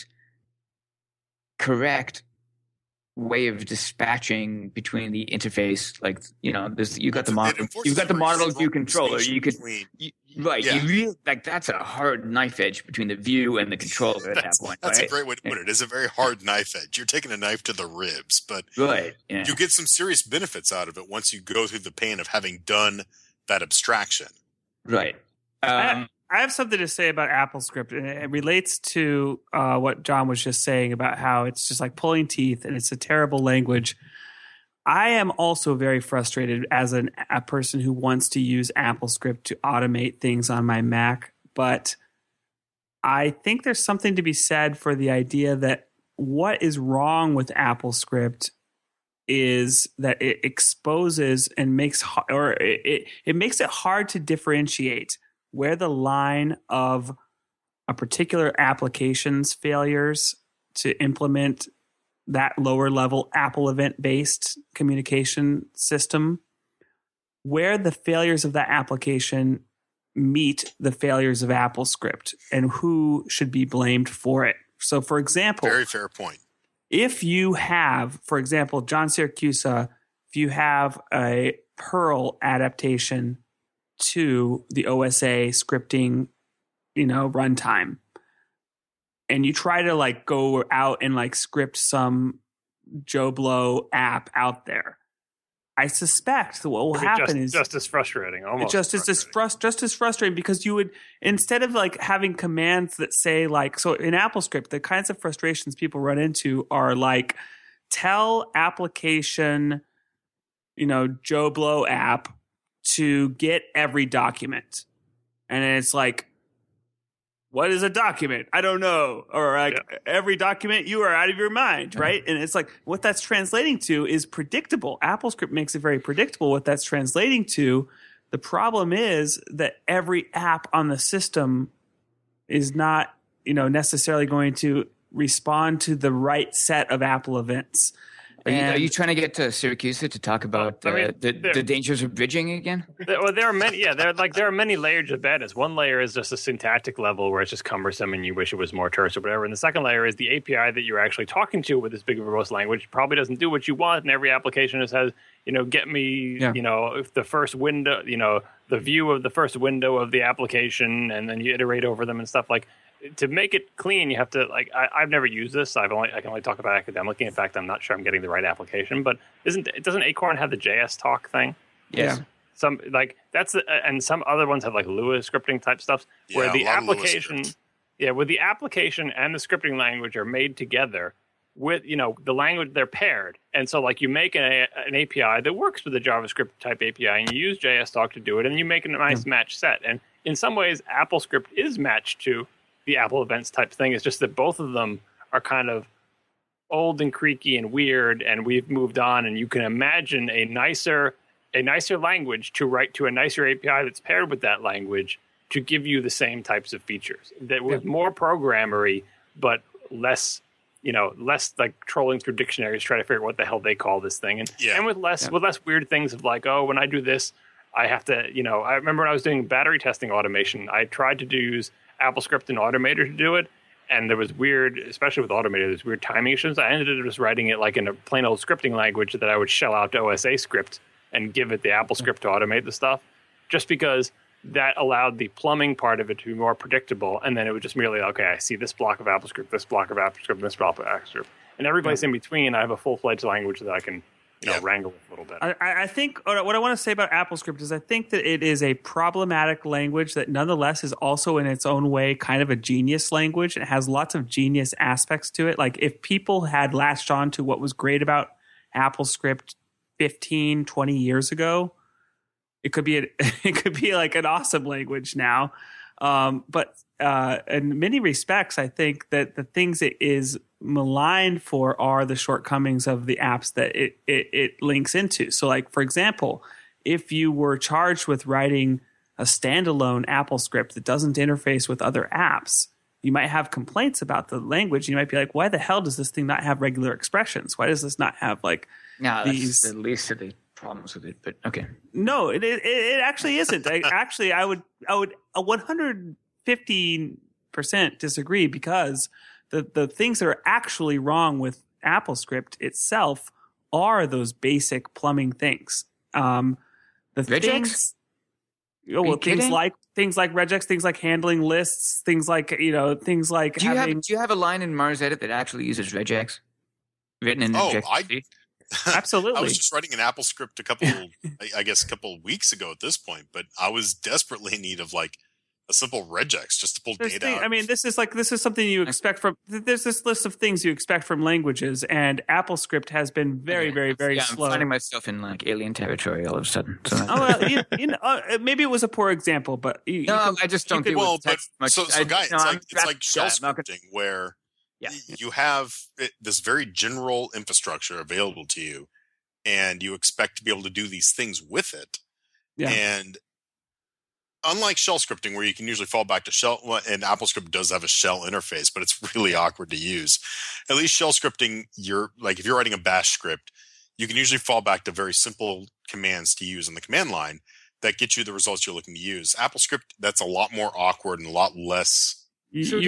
correct way of dispatching between the interface. Like, you know, you've got the model view controller. You could, right. Yeah. You really, like, that's a hard knife edge between the view and the controller at that point. That's right? a great way to put it. It is a very hard knife edge. You're taking a knife to the ribs, but right. Yeah. you get some serious benefits out of it once you go through the pain of having done that abstraction. Right. I have something to say about AppleScript, and it relates to what John was just saying about how it's just like pulling teeth and it's a terrible language. I am also very frustrated as a person who wants to use AppleScript to automate things on my Mac, but I think there's something to be said for the idea that what is wrong with AppleScript is that it exposes and makes it makes it hard to differentiate where the line of a particular application's failures to implement that lower level Apple event based communication system, where the failures of that application meet the failures of AppleScript and who should be blamed for it. So, for example, very fair point. If you have, for example, John Syracuse, if you have a Perl adaptation to the OSA scripting, runtime, and you try to like go out and like script some Joe Blow app out there, I suspect that what will happen is just as frustrating, almost just as frustrating, because you would, instead of like having commands that say like, so in AppleScript, the kinds of frustrations people run into are like, tell application, Joe Blow app to get every document. And it's like, what is a document? I don't know. Or like every document, you are out of your mind, right? And it's like what that's translating to is predictable. AppleScript makes it very predictable what that's translating to. The problem is that every app on the system is not, necessarily going to respond to the right set of Apple events. Are you trying to get to Syracuse to talk about the dangers of bridging again? Well, there are many. Yeah, there are many layers of badness. One layer is just a syntactic level where it's just cumbersome and you wish it was more terse or whatever. And the second layer is the API that you're actually talking to with this big verbose language probably doesn't do what you want, and every application just has get me if the first window, the view of the first window of the application, and then you iterate over them and stuff like. To make it clean, you have to I've never used this. I can only talk about it academically. In fact, I'm not sure I'm getting the right application. But doesn't Acorn have the JS talk thing? Yes. Some and some other ones have like Lua scripting type stuff where the application, where the application and the scripting language are made together with the language, they're paired, and so like you make an API that works with the JavaScript type API, and you use JS talk to do it, and you make a nice match set. And in some ways, AppleScript is matched to the Apple events type thing. It's just that both of them are kind of old and creaky and weird, and we've moved on, and you can imagine a nicer language to write to a nicer API that's paired with that language to give you the same types of features that was more programmery, but less like trolling through dictionaries trying to figure out what the hell they call this thing, and with less weird things of like, oh, when I do this, I have to, I remember when I was doing battery testing automation, I tried to use AppleScript and Automator to do it, and there was weird, especially with Automator, there's weird timing issues. I ended up just writing it like in a plain old scripting language that I would shell out to OSA script and give it the AppleScript to automate the stuff, just because that allowed the plumbing part of it to be more predictable, and then it would just merely, okay, I see this block of AppleScript, this block of AppleScript, this block of AppleScript, and every place in between, I have a full-fledged language that I can wrangle with a little bit. I think what I want to say about AppleScript is I think that it is a problematic language that nonetheless is also in its own way kind of a genius language. It has lots of genius aspects to it. Like if people had latched on to what was great about AppleScript 15, 20 years ago, It could be like an awesome language now. But in many respects, I think that the things it is maligned for are the shortcomings of the apps that it links into. So, like, for example, if you were charged with writing a standalone Apple script that doesn't interface with other apps, you might have complaints about the language. You might be like, why the hell does this thing not have regular expressions? Why does this not have like these? That's the least of the problems with it, but okay. No, it actually isn't. I would 115% disagree, because the things that are actually wrong with AppleScript itself are those basic plumbing things. The regex? Things like regex, things like handling lists, things like things like. Do you have a line in Mars Edit that actually uses regex written in Objective-C? Absolutely. I was just writing an AppleScript a couple weeks ago at this point, but I was desperately in need of like a simple regex just to pull data out. I mean, this is something you expect from. There's this list of things you expect from languages, and AppleScript has been very slow. I'm finding myself in like alien territory all of a sudden. So maybe it was a poor example, but I just don't deal with text much. So guys, it's like shell scripting where. Yeah. You have this very general infrastructure available to you, and you expect to be able to do these things with it. Yeah. And unlike shell scripting, where you can usually fall back to shell, and AppleScript does have a shell interface, but it's really awkward to use. At least shell scripting, if you're writing a bash script, you can usually fall back to very simple commands to use in the command line that get you the results you're looking to use. AppleScript, that's a lot more awkward and a lot less. So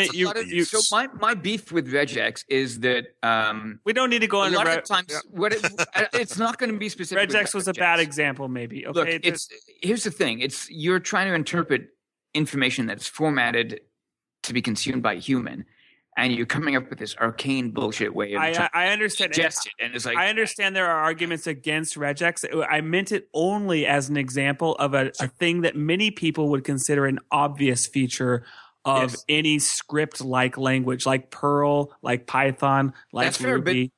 my beef with regex is that we don't need to go into a lot of times. It's not going to be specific. Regex was a bad example, maybe. Okay, look, here's the thing: you're trying to interpret information that's formatted to be consumed by a human, and you're coming up with this arcane bullshit way of I understand. And it's like, I understand there are arguments against regex. I meant it only as an example of a thing that many people would consider an obvious feature of any script-like language, like Perl, like Python, like Ruby,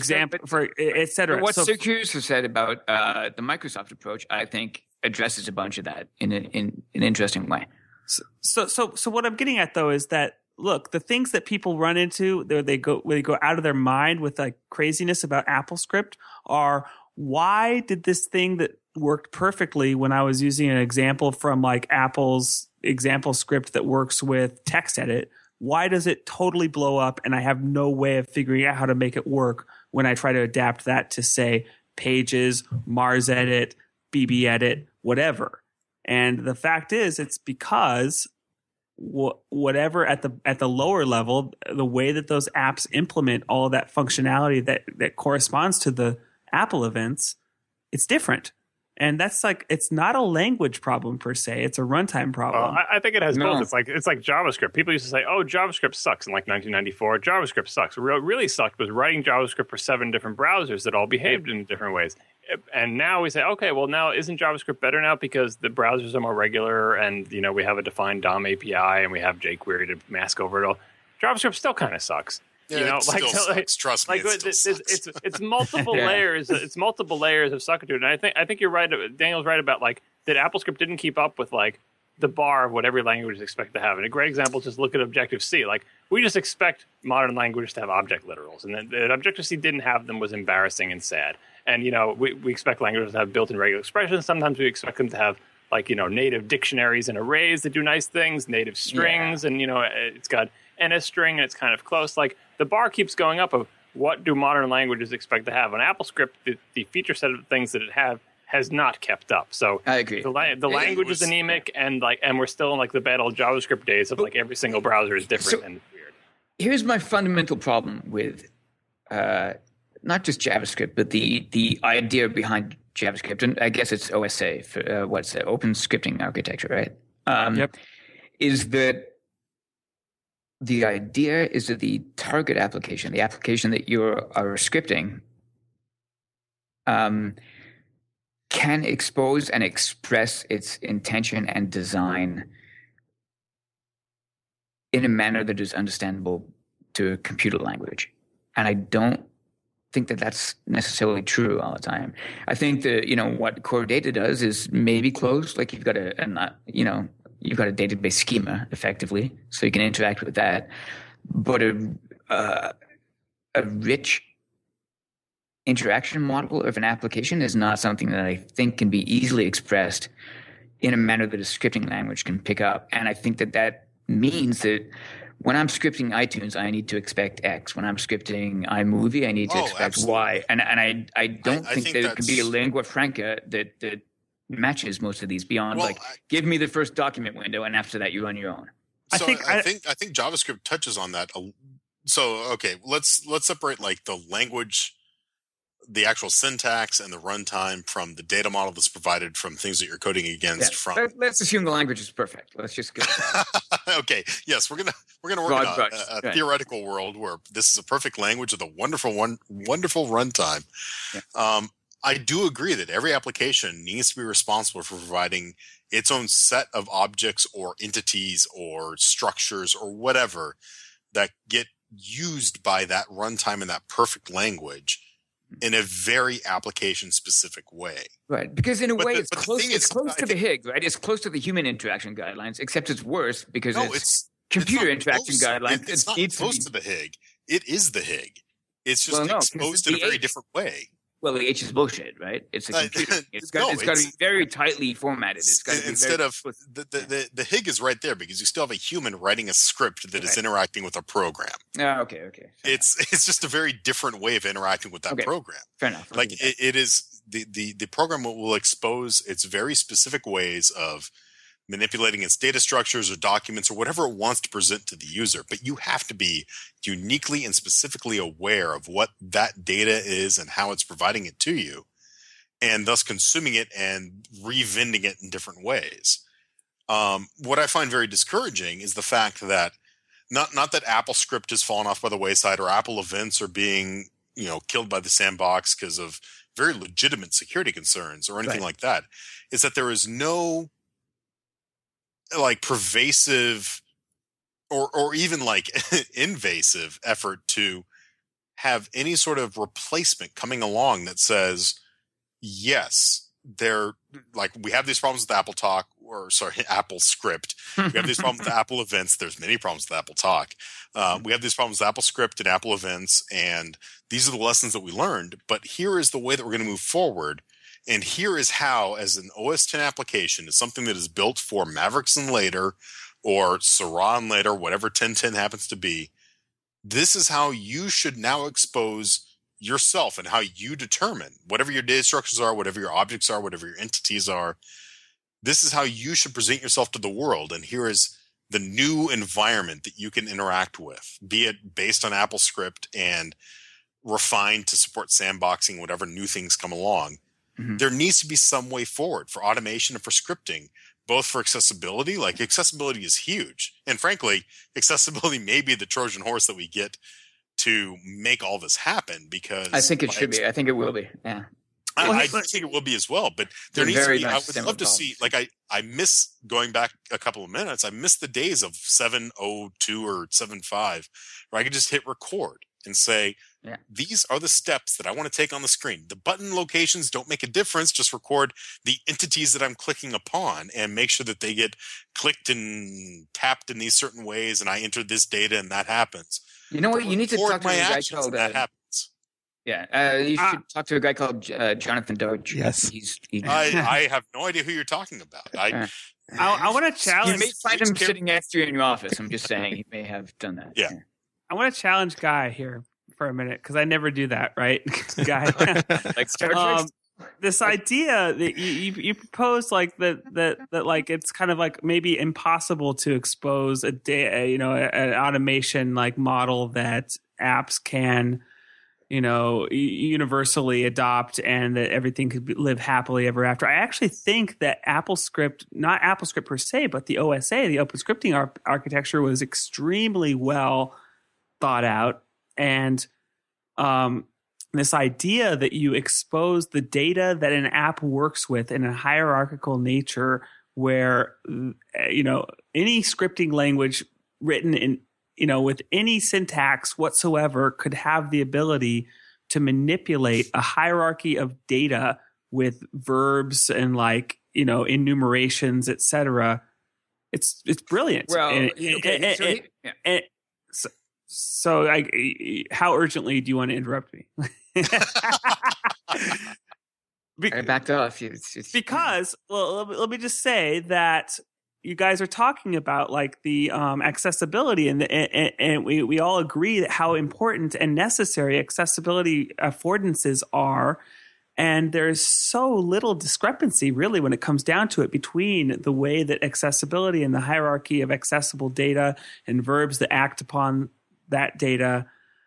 etc. What Syracuse has said about the Microsoft approach, I think, addresses a bunch of that in an interesting way. So what I'm getting at, though, is that, look, the things that people run into, they go out of their mind with like craziness about AppleScript are, why did this thing that worked perfectly when I was using an example from like Apple's example script that works with TextEdit, why does it totally blow up and I have no way of figuring out how to make it work when I try to adapt that to, say, Pages, Mars Edit, BB Edit, whatever? And the fact is, it's because whatever at the lower level, the way that those apps implement all of that functionality that corresponds to the Apple events, it's different. And that's like, it's not a language problem per se. It's a runtime problem. Well, I think it has both. It's like JavaScript. People used to say, "Oh, JavaScript sucks." In like 1994, JavaScript sucks. What really sucked was writing JavaScript for 7 different browsers that all behaved in different ways. And now we say, okay, well, now isn't JavaScript better now because the browsers are more regular, and we have a defined DOM API and we have jQuery to mask over it all. JavaScript still kind of sucks. Yeah, trust me, it's multiple layers. It's multiple layers of suckitude, and I think you're right. Daniel's right about like that AppleScript didn't keep up with like the bar of what every language is expected to have. And a great example is just look at Objective-C. Like we just expect modern languages to have object literals, and that Objective-C didn't have them was embarrassing and sad. And we expect languages to have built-in regular expressions. Sometimes we expect them to have like native dictionaries and arrays that do nice things, native strings, and it's got NSString and it's kind of close. Like the bar keeps going up of what do modern languages expect to have. On AppleScript, the feature set of things that it has not kept up. So I agree. The language is anemic, and we're still in like the bad old JavaScript days of like every single browser is different and weird. Here's my fundamental problem with not just JavaScript, but the idea behind JavaScript, and I guess it's OSA for what's the Open Scripting Architecture, right? Yep. Is that the idea is that the target application, the application that you are scripting, can expose and express its intention and design in a manner that is understandable to a computer language. And I don't think that that's necessarily true all the time. I think that, what core data does is maybe close, like you've got you've got a database schema effectively, so you can interact with that. But a rich interaction model of an application is not something that I think can be easily expressed in a manner that a scripting language can pick up. And I think that means that when I'm scripting iTunes, I need to expect X. When I'm scripting iMovie, I need to expect absolutely. Y. And I don't think that it can be a lingua franca that matches most of these beyond give me the first document window, and after that you run your own. So I think JavaScript touches on that. So okay, let's separate like the language, the actual syntax, and the runtime from the data model that's provided from things that you're coding against. Let's assume the language is perfect. Let's just go. Okay. Yes, we're gonna work in a theoretical world where this is a perfect language with a wonderful runtime. Yeah. I do agree that every application needs to be responsible for providing its own set of objects or entities or structures or whatever that get used by that runtime in that perfect language in a very application-specific way. Right, because in a way it's close to the HIG, right? It's close to the human interaction guidelines, except it's worse because it's computer interaction guidelines. It's not close to the HIG. It is the HIG. It's just exposed in a very different way. Well, the H is bullshit, right? It's a computer. It's got to be very tightly formatted. It's got to be instead of the HIG is right there because you still have a human writing a script that is interacting with a program. Oh, okay. It's just a very different way of interacting with that program. Fair enough. Like it is the program will expose its very specific ways of manipulating its data structures or documents or whatever it wants to present to the user. But you have to be uniquely and specifically aware of what that data is and how it's providing it to you, and thus consuming it and revending it in different ways. What I find very discouraging is the fact that not that AppleScript has fallen off by the wayside or Apple events are being killed by the sandbox because of very legitimate security concerns or anything like that. Is that there is no like pervasive or even like invasive effort to have any sort of replacement coming along that says, yes, we have these problems with AppleScript. We have these problems with Apple events. There's many problems with Apple Talk. We have these problems with AppleScript and Apple events, and these are the lessons that we learned. But here is the way that we're going to move forward. And here is how, as an OS X application, is something that is built for Mavericks and later, or Syrah and later, whatever 1010 happens to be. This is how you should now expose yourself and how you determine whatever your data structures are, whatever your objects are, whatever your entities are. This is how you should present yourself to the world. And here is the new environment that you can interact with, be it based on AppleScript and refined to support sandboxing, whatever new things come along. There needs to be some way forward for automation and for scripting, both for accessibility. Like accessibility is huge. And frankly, accessibility may be the Trojan horse that we get to make all this happen, because I think it should be. I think it will be. Yeah. I think it will be as well, but there needs to be, I would love to see, like I miss going back a couple of minutes. I miss the days of 7.02 or 7.5 where I could just hit record and say, these are the steps that I want to take on the screen. The button locations don't make a difference. Just record the entities that I'm clicking upon and make sure that they get clicked and tapped in these certain ways. And I enter this data and that happens. You know what? You need to talk to a guy called that happens. Yeah, you should talk to a guy called Jonathan Doge. Yes, I have no idea who you're talking about. I want to challenge. You may find him sitting next to you in your office. I'm just saying he may have done that. Yeah. I want to challenge Guy here for a minute because I never do that, right, Guy? Like Star Trek. This idea that you propose, like that like it's kind of like maybe impossible to expose an automation like model that apps can universally adopt and that everything could live happily ever after. I actually think that AppleScript, not AppleScript per se, but the OSA, the open scripting architecture was extremely well thought out. And this idea that you expose the data that an app works with in a hierarchical nature where, any scripting language written in, with any syntax whatsoever could have the ability to manipulate a hierarchy of data with verbs and like, you know, enumerations, etc. It's brilliant. Well, so how urgently do you want to interrupt me? I backed off. Because, well, let me just say that you guys are talking about like the accessibility, and we all agree that how important and necessary accessibility affordances are. And there's so little discrepancy, really, when it comes down to it, between the way that accessibility and the hierarchy of accessible data and verbs that act upon that data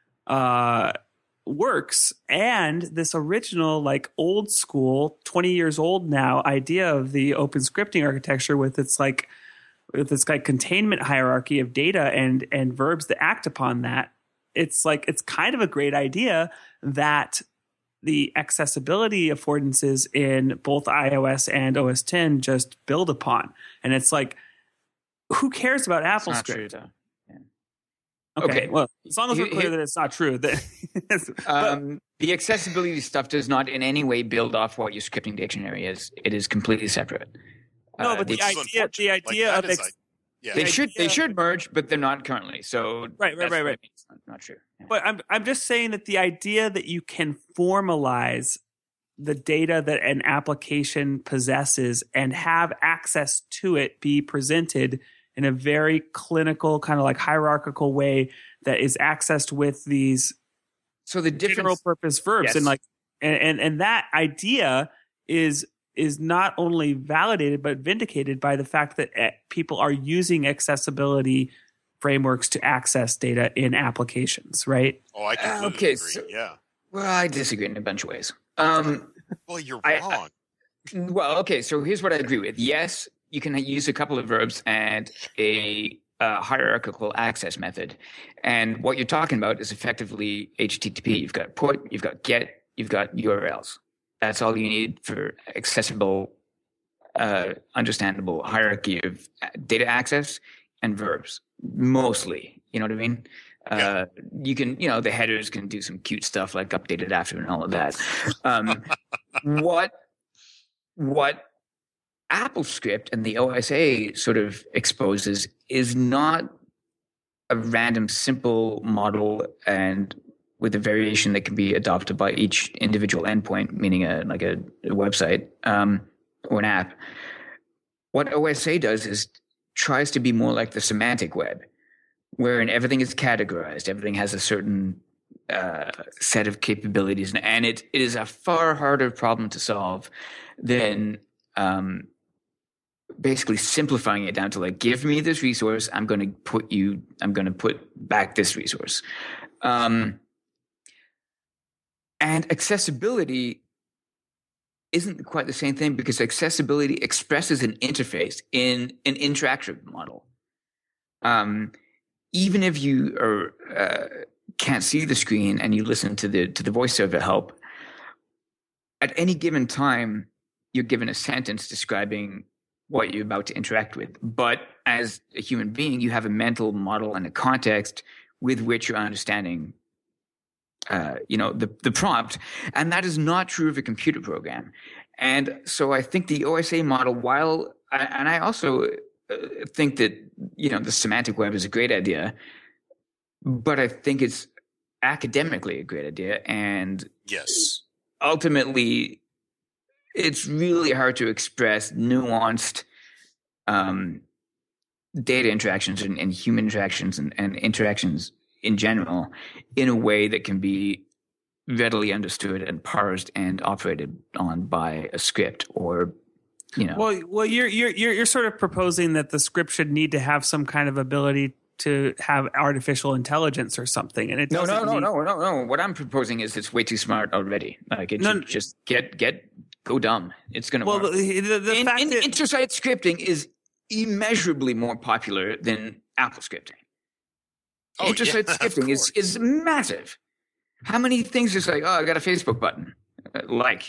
works, and this original, like old school, 20 years old now idea of the open scripting architecture with its containment hierarchy of data and verbs that act upon that. It's kind of a great idea that the accessibility affordances in both iOS and OS X just build upon. And it's like, who cares about AppleScript? Okay, well, as long as we're clear that it's not true. The accessibility stuff does not in any way build off what your scripting dictionary is. It is completely separate. No, but the idea of they should merge, but they're not currently. So right. Not true. Yeah. But I'm just saying that the idea that you can formalize the data that an application possesses and have access to it be presented in a very clinical, kind of like hierarchical way that is accessed with these general purpose verbs. Yes. And like and that idea is not only validated but vindicated by the fact that people are using accessibility frameworks to access data in applications, right? Oh, I completely agree. Yeah. Well, I disagree in a bunch of ways. Well, you're wrong. So here's what I agree with. Yes, you can use a couple of verbs and a hierarchical access method. And what you're talking about is effectively HTTP. You've got put, you've got get, you've got URLs. That's all you need for accessible, understandable hierarchy of data access and verbs. Mostly, you know what I mean? Yeah. You can, the headers can do some cute stuff like updated after and all of that. What AppleScript and the OSA sort of exposes is not a random simple model and with a variation that can be adopted by each individual endpoint, meaning a website or an app. What OSA does is tries to be more like the semantic web, wherein everything is categorized, everything has a certain set of capabilities, and it is a far harder problem to solve than basically simplifying it down to like, give me this resource, I'm going to put back this resource. And accessibility isn't quite the same thing because accessibility expresses an interface in an interactive model. Even if you can't see the screen and you listen to the voiceover help, at any given time, you're given a sentence describing what you're about to interact with. But as a human being, you have a mental model and a context with which you're understanding the prompt, and that is not true of a computer program. And so I think the OSA model, I also think that, the semantic web is a great idea, but I think it's academically a great idea. And yes, ultimately it's really hard to express nuanced data interactions and human interactions and interactions in general in a way that can be readily understood and parsed and operated on by a script or, Well, you're sort of proposing that the script should need to have some kind of ability to have artificial intelligence or something, and it doesn't. No. What I'm proposing is it's way too smart already. Like it should just go dumb. It's going to work. The fact that inter-site scripting is immeasurably more popular than Apple scripting. Inter-site scripting is massive. How many things is like, I got a Facebook button,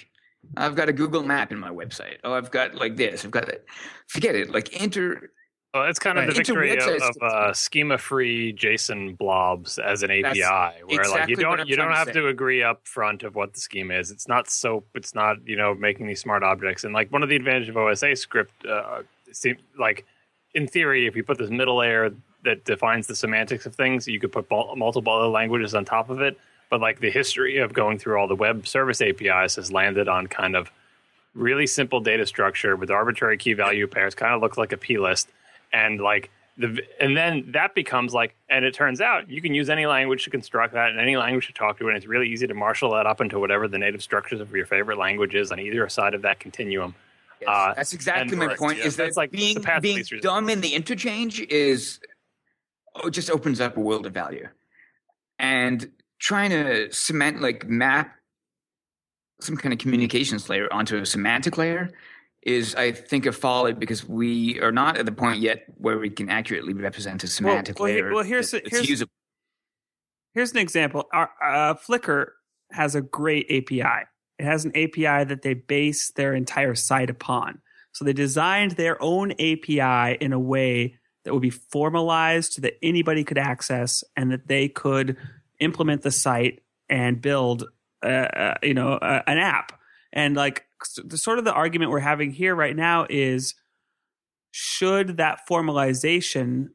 I've got a Google map in my website. I've got like this. I've got that. Forget it. Like Well, it's kind of the victory of schema-free JSON blobs as an API, where exactly you don't have to agree up front of what the schema is. It's not SOAP. It's not making these smart objects. And like one of the advantages of OSA script, like in theory, if you put this middle layer that defines the semantics of things, you could put multiple other languages on top of it. But like the history of going through all the web service APIs has landed on kind of really simple data structure with arbitrary key value pairs. Kind of looks like a plist. And like and then that becomes like, and it turns out you can use any language to construct that and any language to talk to, and it's really easy to marshal that up into whatever the native structures of your favorite language is on either side of that continuum. Yes, that's exactly my point. Is that like being dumb in the interchange just opens up a world of value, and trying to map some kind of communications layer onto a semantic layer is, I think, a folly, because we are not at the point yet where we can accurately represent a semantic layer. Here's an example. Flickr has a great API. It has an API that they base their entire site upon. So they designed their own API in a way that would be formalized, that anybody could access, and that they could implement the site and build, an app. And like the argument we're having here right now is, should that formalization,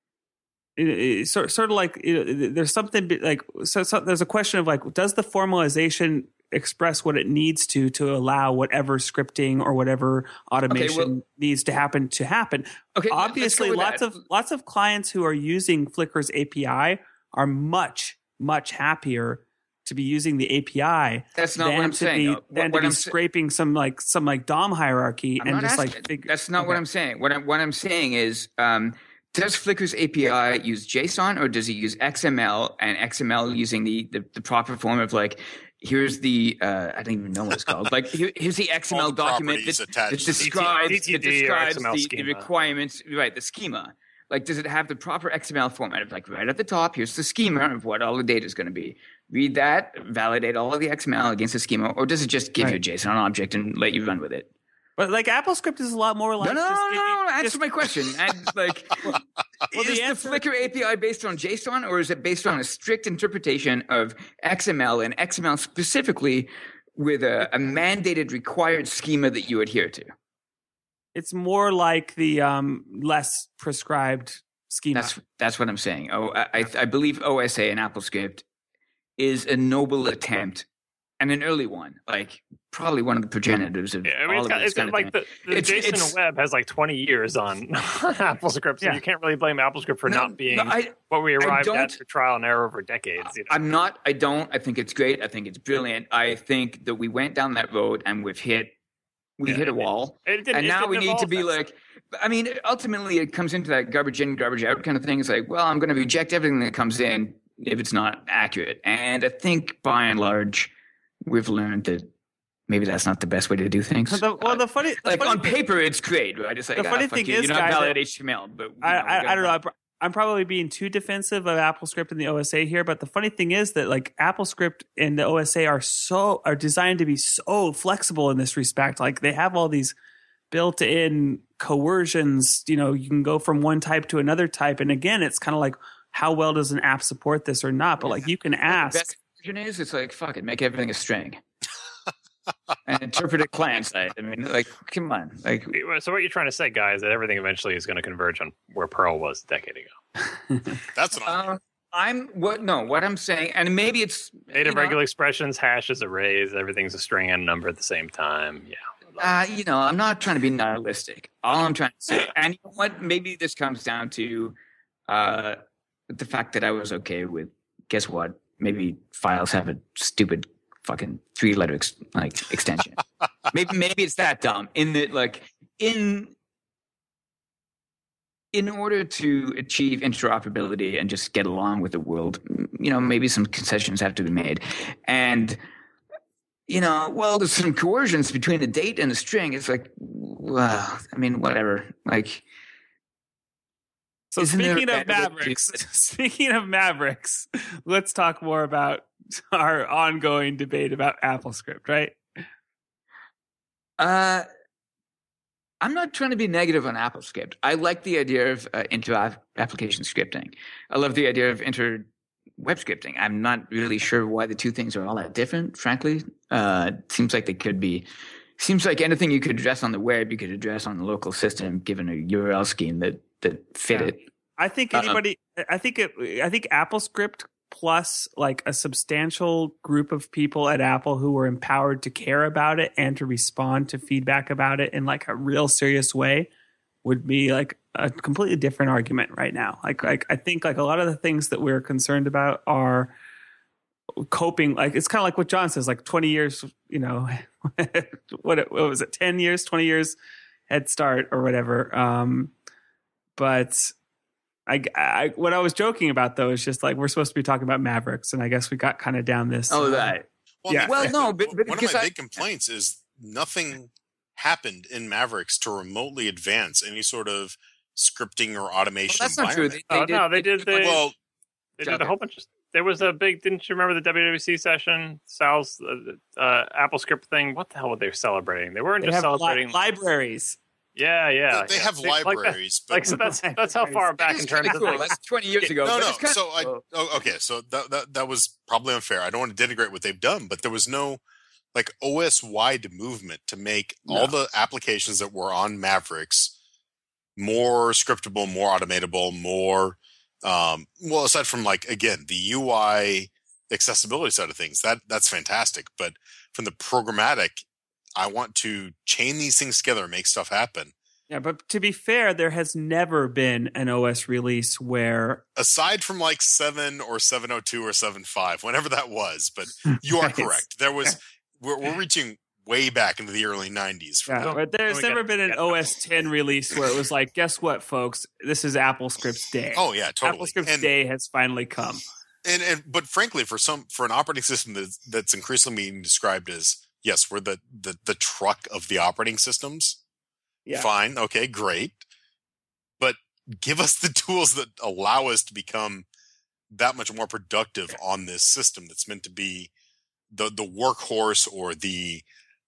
sort of like, there's something like, so there's a question of like, does the formalization express what it needs to allow whatever scripting or whatever automation needs to happen? Okay, obviously, lots of clients who are using Flickr's API are much, much happier to be using the API. That's not what I'm saying. Than to be scraping some DOM hierarchy and just like. That's not what I'm saying. What I'm saying is, does Flickr's API use JSON, or does it use XML, and XML using the proper form of like, here's the I don't even know what it's called. Like here's the XML document that describes the requirements, right? The schema. Like, does it have the proper XML format of like right at the top? Here's the schema of what all the data is going to be. Read that, validate all of the XML against the schema, or does it just give you a JSON object and let you run with it? But like AppleScript is a lot more like no. Answer my question. Is the Flickr API based on JSON, or is it based on a strict interpretation of XML, and XML specifically with a mandated required schema that you adhere to? It's more like the less prescribed schema. That's what I'm saying. I believe OSA and AppleScript is a noble attempt, and an early one, like probably one of the progenitors of all of this kind of thing. The JSON web has like 20 years on AppleScript, so you can't really blame AppleScript for not being what we arrived at for trial and error over decades. I think it's great. I think it's brilliant. I think that we went down that road and we hit a wall, and now we need to be like, I mean, ultimately it comes into that garbage in, garbage out kind of thing. It's like, well, I'm going to reject everything that comes in if it's not accurate. And I think by and large, we've learned that maybe that's not the best way to do things. The funny on paper, it's great, right? It's like, the funny thing is, you don't validate HTML, but I don't know. I'm probably being too defensive of AppleScript and the OSA here, but the funny thing is that like AppleScript and the OSA are designed to be so flexible in this respect. Like they have all these built-in coercions. You can go from one type to another type, and again, it's kind of like, how well does an app support this or not? But like you can ask. The best version is, it's like, fuck it, make everything a string. And interpret it client side. I mean, like, come on. Like, so what you're trying to say, guys, that everything eventually is going to converge on where Perl was a decade ago. That's what what I'm saying, and maybe it's native regular expressions, hashes, arrays, everything's a string and a number at the same time. Yeah. I'm not trying to be nihilistic. All I'm trying to say, and you know what? Maybe this comes down to the fact that I was okay with, guess what? Maybe files have a stupid fucking 3-letter extension. maybe it's that dumb in that, like, in order to achieve interoperability and just get along with the world, maybe some concessions have to be made. And there's some coercions between the date and the string. It's like, well, I mean, whatever. Like, so speaking of Mavericks, let's talk more about our ongoing debate about AppleScript, right? I'm not trying to be negative on AppleScript. I like the idea of inter-application scripting. I love the idea of inter-web scripting. I'm not really sure why the two things are all that different, frankly. Seems like they could be. Seems like anything you could address on the web, you could address on the local system, given a URL scheme that fit it. I think anybody. I think AppleScript plus like a substantial group of people at Apple who were empowered to care about it and to respond to feedback about it in like a real serious way would be like a completely different argument right now. Like I think like a lot of the things that we're concerned about are coping. Like it's kind of like what John says, like 20 years, you know, what was it? 10 years, 20 years head start or whatever. But I what I was joking about though is just like we're supposed to be talking about Mavericks, and I guess we got kind of down this. Oh, that. Well, yeah. Well, no, but one of my big complaints is nothing happened in Mavericks to remotely advance any sort of scripting or automation. That's not true. They did a whole bunch of. There was a big. Didn't you remember the WWC session? Sal's AppleScript thing. What the hell were they celebrating? They weren't just celebrating libriaries. Yeah. They have libraries, so that's how far back in terms of cool. That's 20 years ago. Okay, so that was probably unfair. I don't want to denigrate what they've done, but there was no like OS wide movement to make all the applications that were on Mavericks more scriptable, more automatable, more well, aside from like again the UI accessibility side of things, that's fantastic. But from the programmatic, I want to chain these things together and make stuff happen. Yeah, but to be fair, there has never been an OS release where... Aside from like 7 or 702 or 7.5, whenever that was, but you are correct. There was... We're reaching way back into the early 90s. Yeah, but there's never been an OS 10 release where it was like, guess what, folks? This is AppleScript's day. Oh, yeah, totally. AppleScript's day has finally come. But frankly, for an operating system that's increasingly being described as... Yes, we're the truck of the operating systems. Yeah. Fine. Okay, great. But give us the tools that allow us to become that much more productive on this system that's meant to be the workhorse or the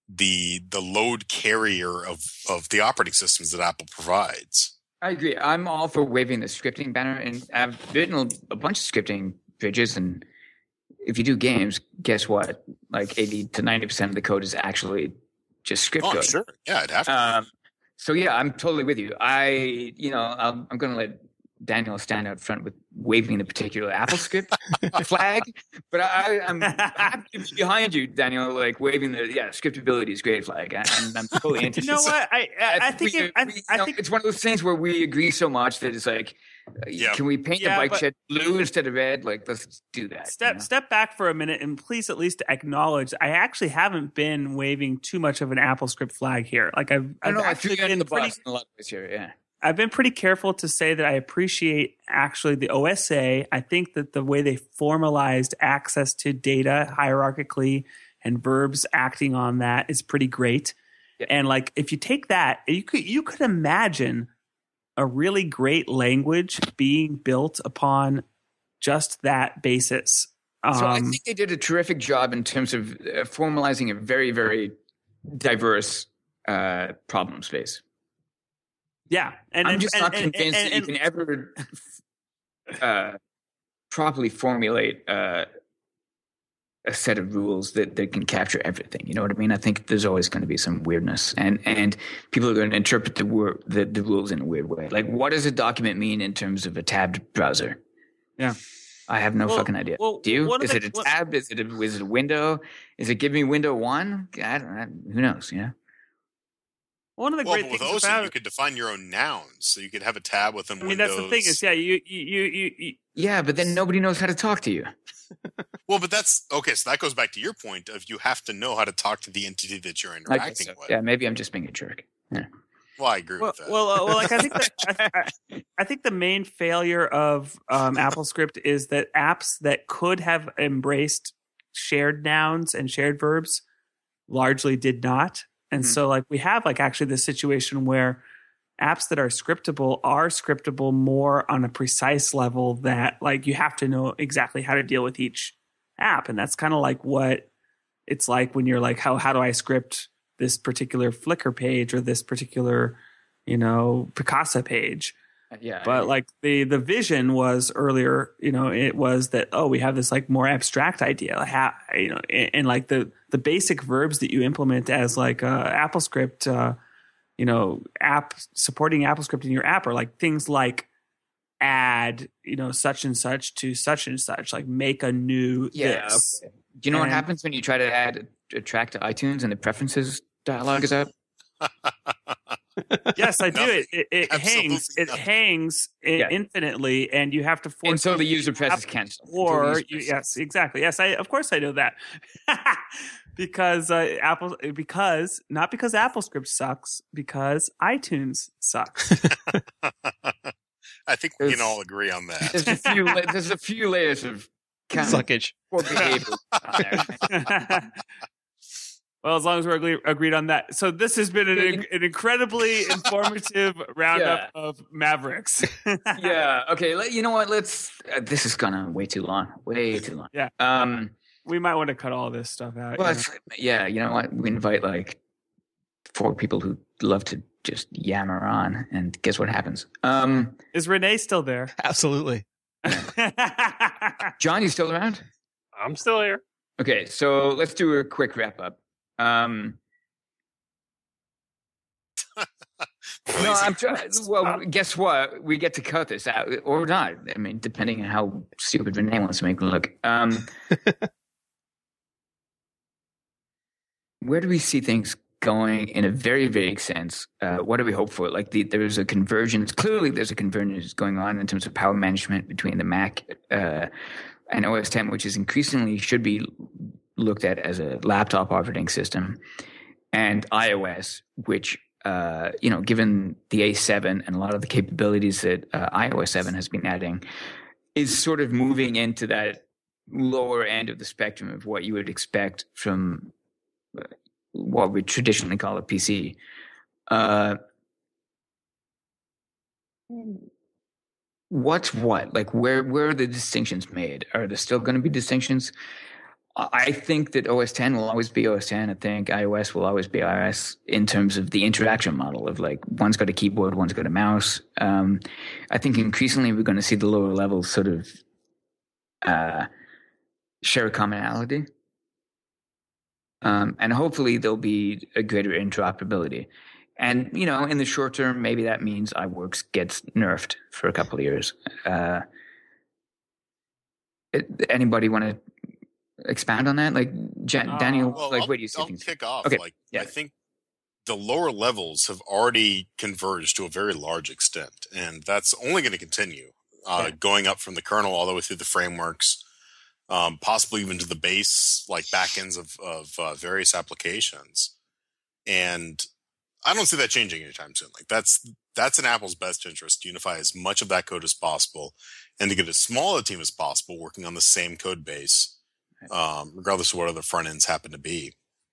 load carrier of the operating systems that Apple provides. I agree. I'm all for waving the scripting banner, and I've written a bunch of scripting bridges, and if you do games, guess what? Like 80 to 90% of the code is actually just script code. Sure. Yeah, it'd have to. So yeah, I'm totally with you. I'm going to let Daniel stand out front with waving the particular AppleScript flag, but I'm happy to be behind you, Daniel, like waving the scriptability is great flag. I'm totally into. You know what? I think it's one of those things where we agree so much that it's like. Can we paint the bike shed blue instead of red? Like, let's do that. Step back for a minute and please at least acknowledge I actually haven't been waving too much of an AppleScript flag here. Like I've actually been the bus in a lot of ways here. Yeah, I've been pretty careful to say that I appreciate actually the OSA. I think that the way they formalized access to data hierarchically and verbs acting on that is pretty great. Yeah. And like if you take that, you could imagine a really great language being built upon just that basis. So I think they did a terrific job in terms of formalizing a very, very diverse problem space. Yeah. I'm just not convinced that you can ever properly formulate a set of rules that can capture everything. You know what I mean? I think there's always going to be some weirdness, and people are going to interpret the rules in a weird way. Like, what does a document mean in terms of a tabbed browser? Yeah, I have no fucking idea. Do you? Is it a tab? Is it a window? Is it give me window one? I don't know. Who knows? You know. One of the great things with about you could define your own nouns, so you could have a tab within Windows. That's the thing is, you. Yeah, but then nobody knows how to talk to you. Well, but that's okay. So that goes back to your point of you have to know how to talk to the entity that you're interacting with. Yeah, maybe I'm just being a jerk. Yeah. Well, I agree with that. Well, like I think the main failure of AppleScript is that apps that could have embraced shared nouns and shared verbs largely did not. And so like we have like actually this situation where apps that are scriptable more on a precise level that like you have to know exactly how to deal with each app. And that's kind of like what it's like when you're like, how do I script this particular Flickr page or this particular, Picasa page. Yeah. But like the vision was earlier, it was that, we have this like more abstract idea, like and like the basic verbs that you implement as like AppleScript, app supporting AppleScript in your app are like things like add, such and such to such and such, like make a new this. Okay. Do you know what happens when you try to add a track to iTunes and the preferences dialog is up? Yes, I do. It hangs. It hangs infinitely, and you have to force. Until the user presses cancel. Yes, exactly. Yes, of course I know that. Because not because AppleScript sucks, because iTunes sucks. I think we can all agree on that. There's a few layers of suckage or behavior on there. Well, as long as we're agreed on that. So this has been an incredibly informative roundup of Mavericks. Yeah. Okay. You know what? This is gonna way too long. Way too long. Yeah. We might want to cut all this stuff out. Well, you know what? We invite like 4 people who love to just yammer on, and guess what happens? Is Renee still there? Absolutely. John, you still around? I'm still here. Okay, so let's do a quick wrap up. No, I'm trying. Well, guess what? We get to cut this out or not. I mean, depending on how stupid Renee wants to make it look. Where do we see things going in a very vague sense? What do we hope for? Like there's a convergence. Clearly, there's a convergence going on in terms of power management between the Mac and OS X, which is increasingly should be looked at as a laptop operating system, and iOS, which given the A7 and a lot of the capabilities that iOS 7 has been adding, is sort of moving into that lower end of the spectrum of what you would expect from what we traditionally call a PC. What's what? Like where are the distinctions made? Are there still going to be distinctions? I think that OS X will always be OS X. I think iOS will always be iOS in terms of the interaction model of like one's got a keyboard, one's got a mouse. I think increasingly we're going to see the lower levels sort of share a commonality. And hopefully there'll be a greater interoperability. And, in the short term, maybe that means iWorks gets nerfed for a couple of years. Anybody want to expound on that? Like, Daniel, where do you see things? I'll kick off. Okay. I think the lower levels have already converged to a very large extent, and that's only going to continue going up from the kernel all the way through the frameworks. Possibly even to the base, like backends of various applications. And I don't see that changing anytime soon. Like that's in Apple's best interest to unify as much of that code as possible and to get as small a team as possible working on the same code base, regardless of what other front ends happen to be.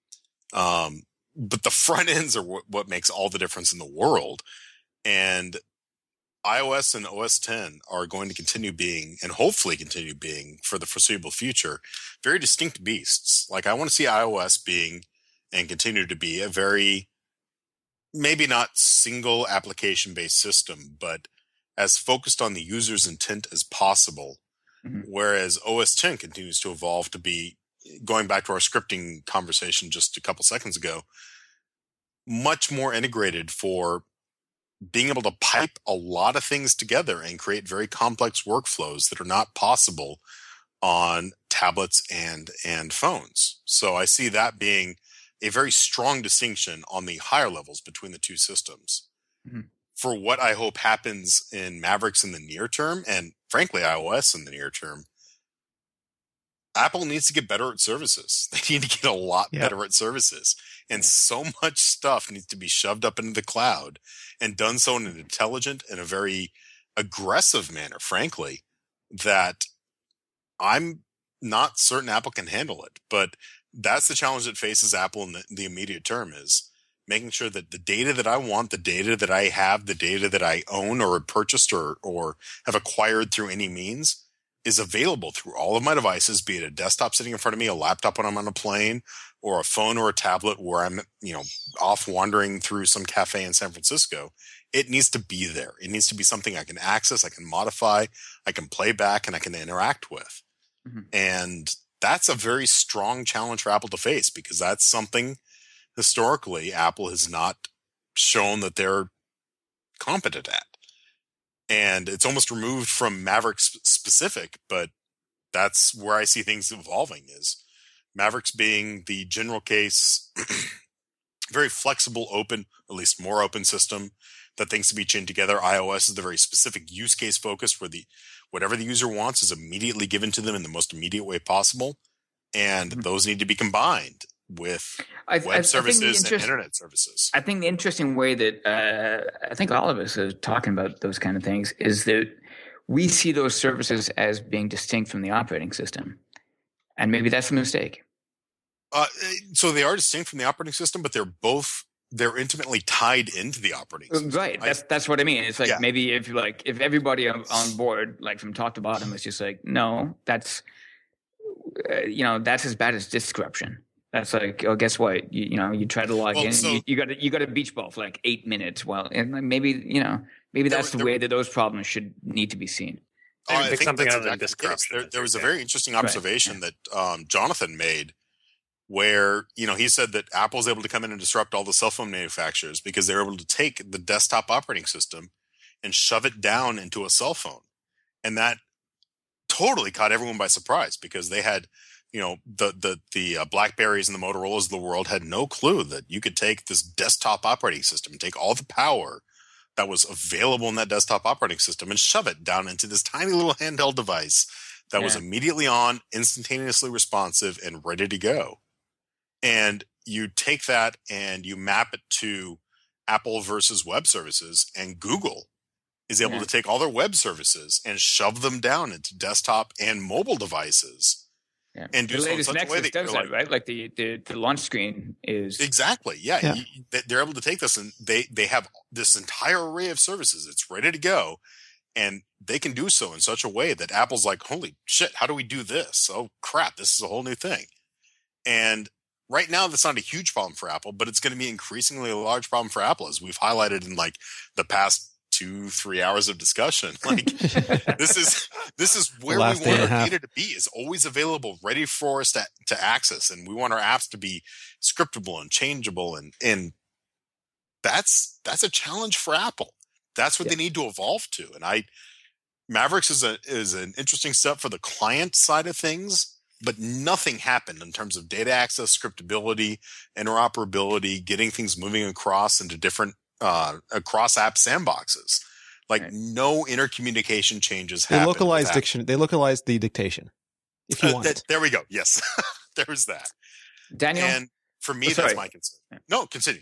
But the front ends are what makes all the difference in the world. And iOS and OS X are going to continue being, and hopefully continue being for the foreseeable future, very distinct beasts. Like I want to see iOS being and continue to be a very, maybe not single application based system, but as focused on the user's intent as possible. Mm-hmm. Whereas OS X continues to evolve to be, going back to our scripting conversation just a couple seconds ago, much more integrated for being able to pipe a lot of things together and create very complex workflows that are not possible on tablets and phones. So I see that being a very strong distinction on the higher levels between the two systems. Mm-hmm. For what I hope happens in Mavericks in the near term, and frankly iOS in the near term, Apple needs to get better at services. They need to get a lot better at services. And so much stuff needs to be shoved up into the cloud and done so in an intelligent and a very aggressive manner, frankly, that I'm not certain Apple can handle it. But that's the challenge that faces Apple in the immediate term, is making sure that the data that I want, the data that I have, the data that I own or purchased or have acquired through any means is available through all of my devices, be it a desktop sitting in front of me, a laptop when I'm on a plane, or a phone or a tablet where I'm, off wandering through some cafe in San Francisco. It needs to be there. It needs to be something I can access, I can modify, I can play back, and I can interact with. Mm-hmm. And that's a very strong challenge for Apple to face, because that's something historically Apple has not shown that they're competent at. And it's almost removed from Maverick specific, but that's where I see things evolving, is Mavericks being the general case, very flexible, open, at least more open system that things can be chained together. iOS is the very specific use case focused, where whatever the user wants is immediately given to them in the most immediate way possible. And those need to be combined with web services and internet services. I think the interesting way that I think all of us are talking about those kind of things is that we see those services as being distinct from the operating system. And maybe that's a mistake. So they are distinct from the operating system, but they're intimately tied into the operating system. Right. That's what I mean. It's like, maybe if everybody on board, like from top to bottom, is just like, no, that's as bad as disk corruption. That's like, oh, guess what? You try to log in, so, you got a beach ball for like 8 minutes. Well, and maybe that's the way that those problems should need to be seen. I think something other than disk corruption. There was a very interesting observation that Jonathan made, where he said that Apple was able to come in and disrupt all the cell phone manufacturers because they were able to take the desktop operating system and shove it down into a cell phone, and that totally caught everyone by surprise, because they had. The BlackBerries and the Motorola's of the world had no clue that you could take this desktop operating system and take all the power that was available in that desktop operating system and shove it down into this tiny little handheld device that was immediately on, instantaneously responsive, and ready to go. And you take that and you map it to Apple versus web services, and Google is able to take all their web services and shove them down into desktop and mobile devices. Yeah. And the latest Nexus does that, right? Like the launch screen is exactly, they're able to take this, and they have this entire array of services. It's ready to go, and they can do so in such a way that Apple's like, holy shit, how do we do this? Oh crap, this is a whole new thing. And right now, that's not a huge problem for Apple, but it's going to be increasingly a large problem for Apple, as we've highlighted in like the past 2-3 hours of discussion. Like this is where we want our data to be, is always available, ready for us to access, and we want our apps to be scriptable and changeable, and that's a challenge for Apple. That's what they need to evolve to. And Mavericks is an interesting step for the client side of things, but nothing happened in terms of data access, scriptability, interoperability, getting things moving across into different across app sandboxes. Like no intercommunication changes happen. They localize the dictation. If you want. There we go. Yes. There's that. Daniel? And for me, that's my concern. No, continue.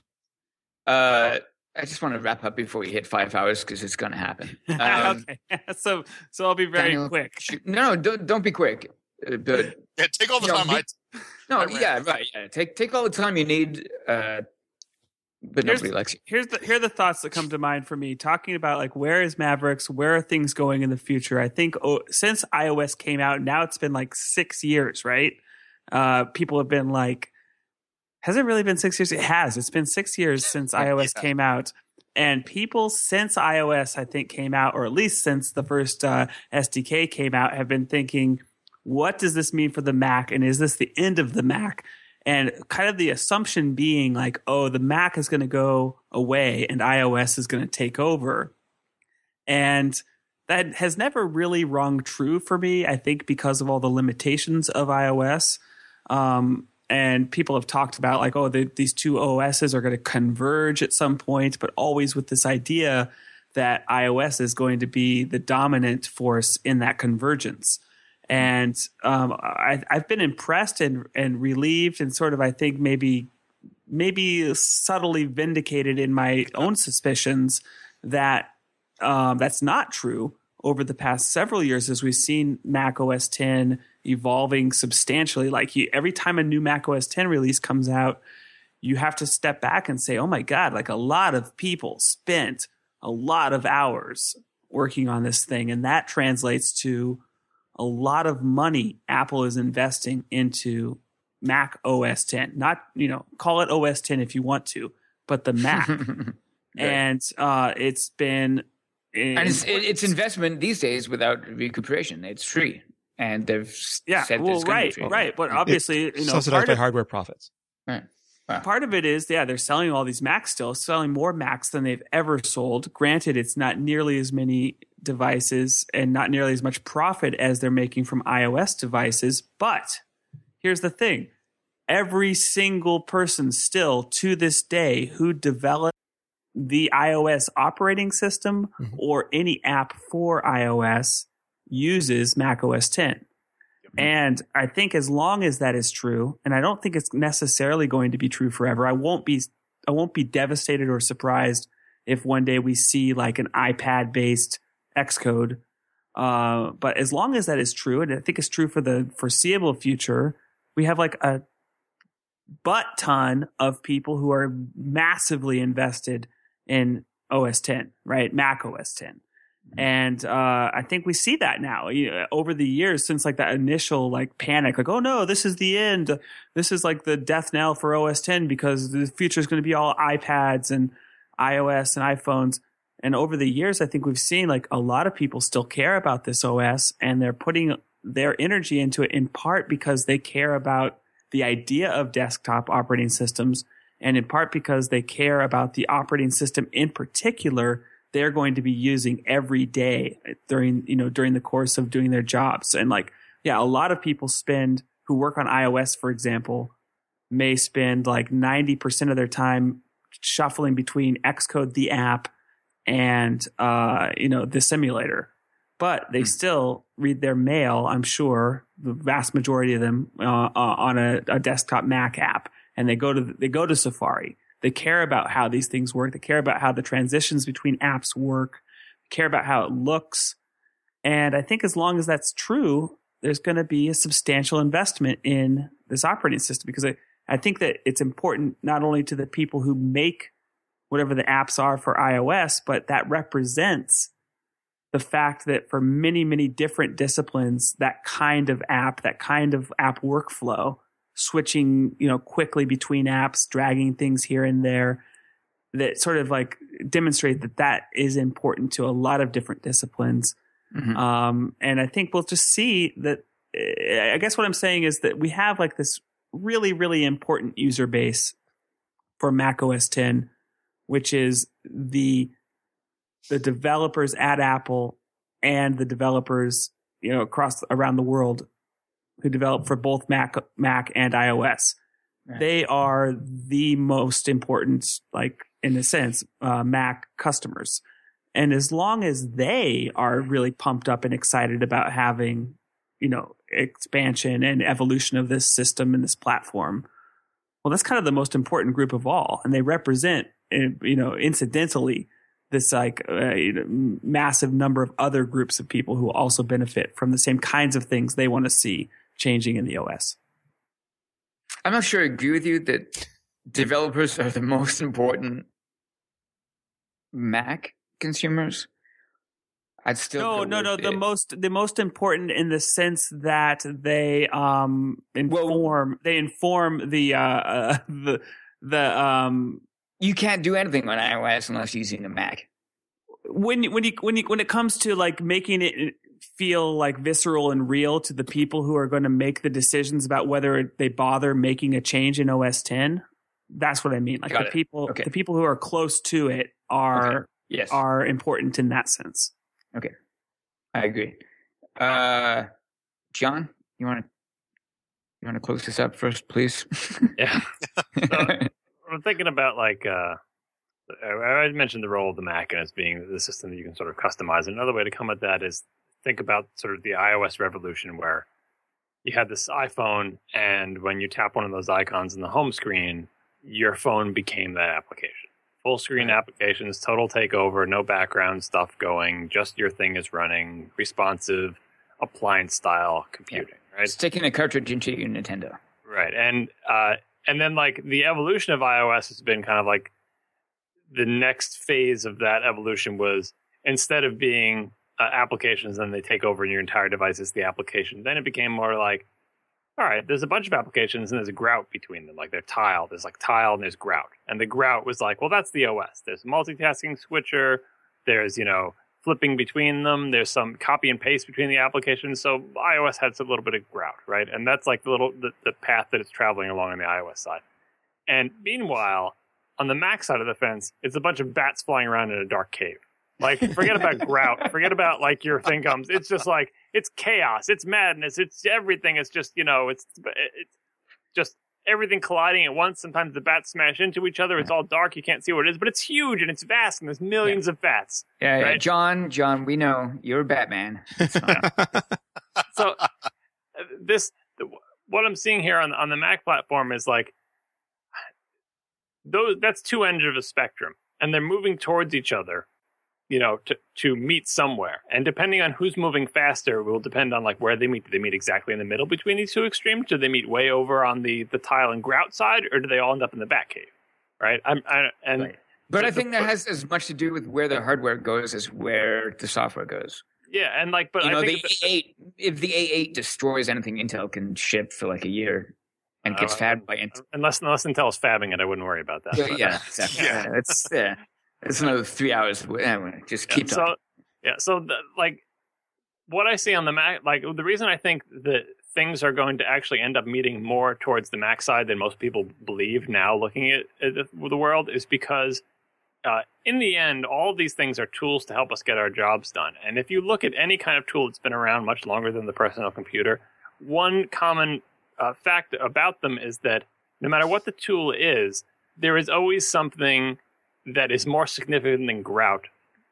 I just want to wrap up before we hit 5 hours, because it's going to happen. Okay. So I'll be very quick. No, don't be quick. But take all the time. Right. Take all the time you need. But nobody likes you. Here are the thoughts that come to mind for me, talking about like, where is Mavericks, where are things going in the future? I think since iOS came out, now it's been like 6 years, right? People have been like, has it really been 6 years? It has. It's been 6 years since iOS came out. And people since iOS, I think, came out, or at least since the first SDK came out, have been thinking, what does this mean for the Mac? And is this the end of the Mac? And kind of the assumption being like, oh, the Mac is going to go away and iOS is going to take over. And that has never really rung true for me, I think, because of all the limitations of iOS. And people have talked about like, oh, these two OSs are going to converge at some point, but always with this idea that iOS is going to be the dominant force in that convergence. And I've been impressed and relieved, and sort of, I think, maybe subtly vindicated in my own suspicions that that's not true over the past several years, as we've seen Mac OS X evolving substantially. Like every time a new Mac OS X release comes out, you have to step back and say, oh my God, like a lot of people spent a lot of hours working on this thing. And that translates to a lot of money Apple is investing into Mac OS 10. Not, call it OS 10 if you want to, but the Mac. Right. And it's been... it's investment these days without recuperation. It's free. And they've said it's right. But obviously, subsidized by hardware profits. Right. Wow. Part of it is, they're selling all these Macs still, selling more Macs than they've ever sold. Granted, it's not nearly as many devices and not nearly as much profit as they're making from iOS devices. But here's the thing. Every single person still to this day who developed the iOS operating system or any app for iOS uses Mac OS 10. And I think as long as that is true, and I don't think it's necessarily going to be true forever, I won't be devastated or surprised if one day we see like an iPad-based Xcode. But as long as that is true, and I think it's true for the foreseeable future, we have like a butt ton of people who are massively invested in OS 10, right? Mac OS 10. And I think we see that now over the years since like that initial like panic, like, oh no, this is the end. This is like the death knell for OS 10 because the future is going to be all iPads and iOS and iPhones. And over the years, I think we've seen like a lot of people still care about this OS and they're putting their energy into it in part because they care about the idea of desktop operating systems and in part because they care about the operating system in particular they're going to be using every day during the course of doing their jobs. And like, a lot of people who work on iOS, for example, may spend like 90% of their time shuffling between Xcode, the app, and, the simulator. But they still read their mail, I'm sure, the vast majority of them on a desktop Mac app. And they go to Safari. They care about how these things work. They care about how the transitions between apps work. They care about how it looks. And I think as long as that's true, there's going to be a substantial investment in this operating system because I think that it's important not only to the people who make whatever the apps are for iOS, but that represents the fact that for many, many different disciplines, that kind of app workflow, switching, quickly between apps, dragging things here and there, that sort of like demonstrate that is important to a lot of different disciplines. Mm-hmm. And I think we'll just see that. I guess what I'm saying is that we have like this really, really important user base for Mac OS 10, which is the developers at Apple and the developers, around the world who develop for both Mac and iOS. Right. They are the most important, like in a sense, Mac customers. And as long as they are really pumped up and excited about having, expansion and evolution of this system and this platform, well, that's kind of the most important group of all. And they represent, incidentally, this like massive number of other groups of people who also benefit from the same kinds of things they want to see changing in the OS. I'm not sure I agree with you that developers are the most important Mac consumers. I'd still no. The most important in the sense that they inform the you can't do anything on iOS unless using a Mac. When it comes to like making it feel like visceral and real to the people who are going to make the decisions about whether they bother making a change in OS 10, that's what I mean. Like the people who are close to it are important in that sense. Okay, I agree. John, you want to close this up first, please? Yeah. I'm thinking about like I mentioned the role of the Mac as being the system that you can sort of customize. Another way to come at that is think about sort of the iOS revolution where you had this iPhone, and when you tap one of those icons in the home screen, your phone became that application. Full screen applications, total takeover, no background stuff going, just your thing is running, responsive, appliance style computing, right? Sticking a cartridge into your Nintendo. Right. And then like the evolution of iOS has been kind of like the next phase of that evolution was instead of being applications, and they take over your entire device as the application. Then it became more like, all right, there's a bunch of applications and there's a grout between them. Like they're tile. There's like tile and there's grout. And the grout was like, well, that's the OS. There's a multitasking switcher. There's, flipping between them. There's some copy and paste between the applications. So iOS had a little bit of grout, right? And that's like the path that it's traveling along on the iOS side. And meanwhile, on the Mac side of the fence, it's a bunch of bats flying around in a dark cave. Like, forget about grout. Forget about, like, your thing comes. It's just like, it's chaos. It's madness. It's everything. It's just, it's just everything colliding at once. Sometimes the bats smash into each other. It's all dark. You can't see what it is. But it's huge and it's vast and there's millions of bats. Yeah, right? John, we know you're Batman. So, what I'm seeing here on the Mac platform is like, that's two ends of a spectrum. And they're moving towards each other. To meet somewhere. And depending on who's moving faster will depend on like where they meet. Do they meet exactly in the middle between these two extremes? Do they meet way over on the tile and grout side? Or do they all end up in the Batcave? Right? Right. But I think that has as much to do with where the hardware goes as where the software goes. Yeah, and like, but I think if the A8 destroys anything Intel can ship for like a year and gets fabbed by Intel. Unless Intel's fabbing it, I wouldn't worry about that. Yeah, exactly. It's another 3 hours. Anyway, just keep talking. So what I see on the Mac, like the reason I think that things are going to actually end up meeting more towards the Mac side than most people believe now looking at the world is because in the end, all of these things are tools to help us get our jobs done. And if you look at any kind of tool that's been around much longer than the personal computer, one common fact about them is that no matter what the tool is, there is always something that is more significant than grout,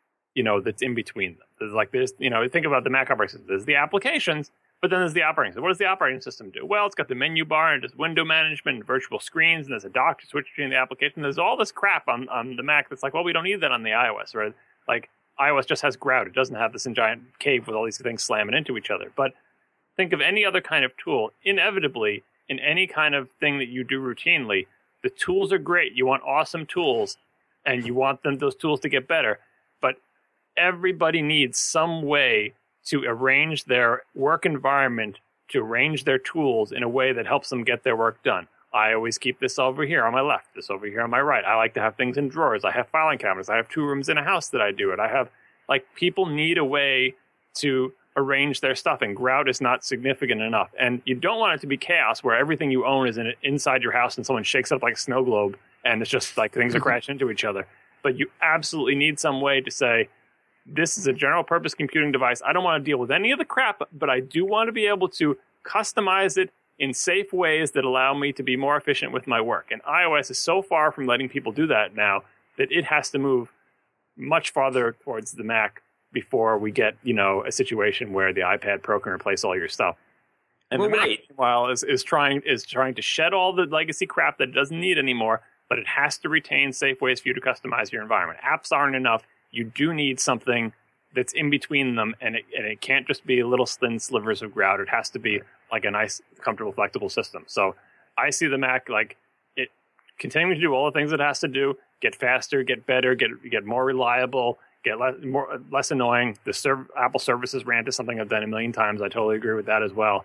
that's in between them. There's think about the Mac operating system. There's the applications, but then there's the operating system. What does the operating system do? Well, it's got the menu bar and just window management and virtual screens, and there's a dock to switch between the application. There's all this crap on the Mac that's like, well, we don't need that on the iOS, right? Like, iOS just has grout. It doesn't have this giant cave with all these things slamming into each other. But think of any other kind of tool. Inevitably, in any kind of thing that you do routinely, the tools are great. You want awesome tools. And you want those tools to get better. But everybody needs some way to arrange their work environment, to arrange their tools in a way that helps them get their work done. I always keep this over here on my left, this over here on my right. I like to have things in drawers. I have filing cabinets. I have 2 rooms in a house that I do it. I have, people need a way to arrange their stuff, and grout is not significant enough. And you don't want it to be chaos where everything you own is inside your house and someone shakes it up like a snow globe. And it's just like things are crashing into each other. But you absolutely need some way to say, this is a general purpose computing device. I don't want to deal with any of the crap, but I do want to be able to customize it in safe ways that allow me to be more efficient with my work. And iOS is so far from letting people do that now that it has to move much farther towards the Mac before we get, a situation where the iPad Pro can replace all your stuff. And the Mac, meanwhile, is trying to shed all the legacy crap that it doesn't need anymore. But it has to retain safe ways for you to customize your environment. Apps aren't enough. You do need something that's in between them, and it can't just be little thin slivers of grout. It has to be like a nice, comfortable, flexible system. So I see the Mac like it continuing to do all the things it has to do, get faster, get better, get more reliable, get less annoying. The Apple services rant is something I've done a million times. I totally agree with that as well.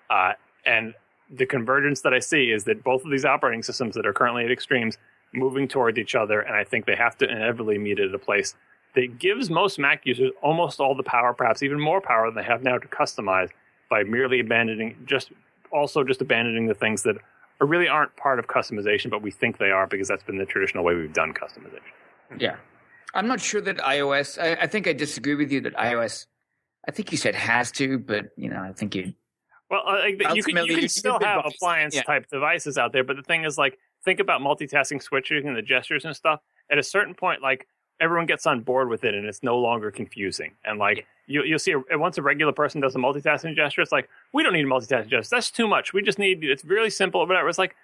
And the convergence that I see is that both of these operating systems that are currently at extremes moving toward each other, and I think they have to inevitably meet at a place that gives most Mac users almost all the power, perhaps even more power than they have now to customize by merely abandoning the things that really aren't part of customization, but we think they are because that's been the traditional way we've done customization. Yeah. I'm not sure that iOS, I think I disagree with you that iOS, I think you said has to, but, I think you... Well, you can still have appliance-type devices out there, but the thing is, think about multitasking switching and the gestures and stuff. At a certain point, everyone gets on board with it, and it's no longer confusing. And, you'll see, once a regular person does a multitasking gesture, it's like, we don't need a multitasking gesture. That's too much. We just need, it's really simple or whatever. It's like,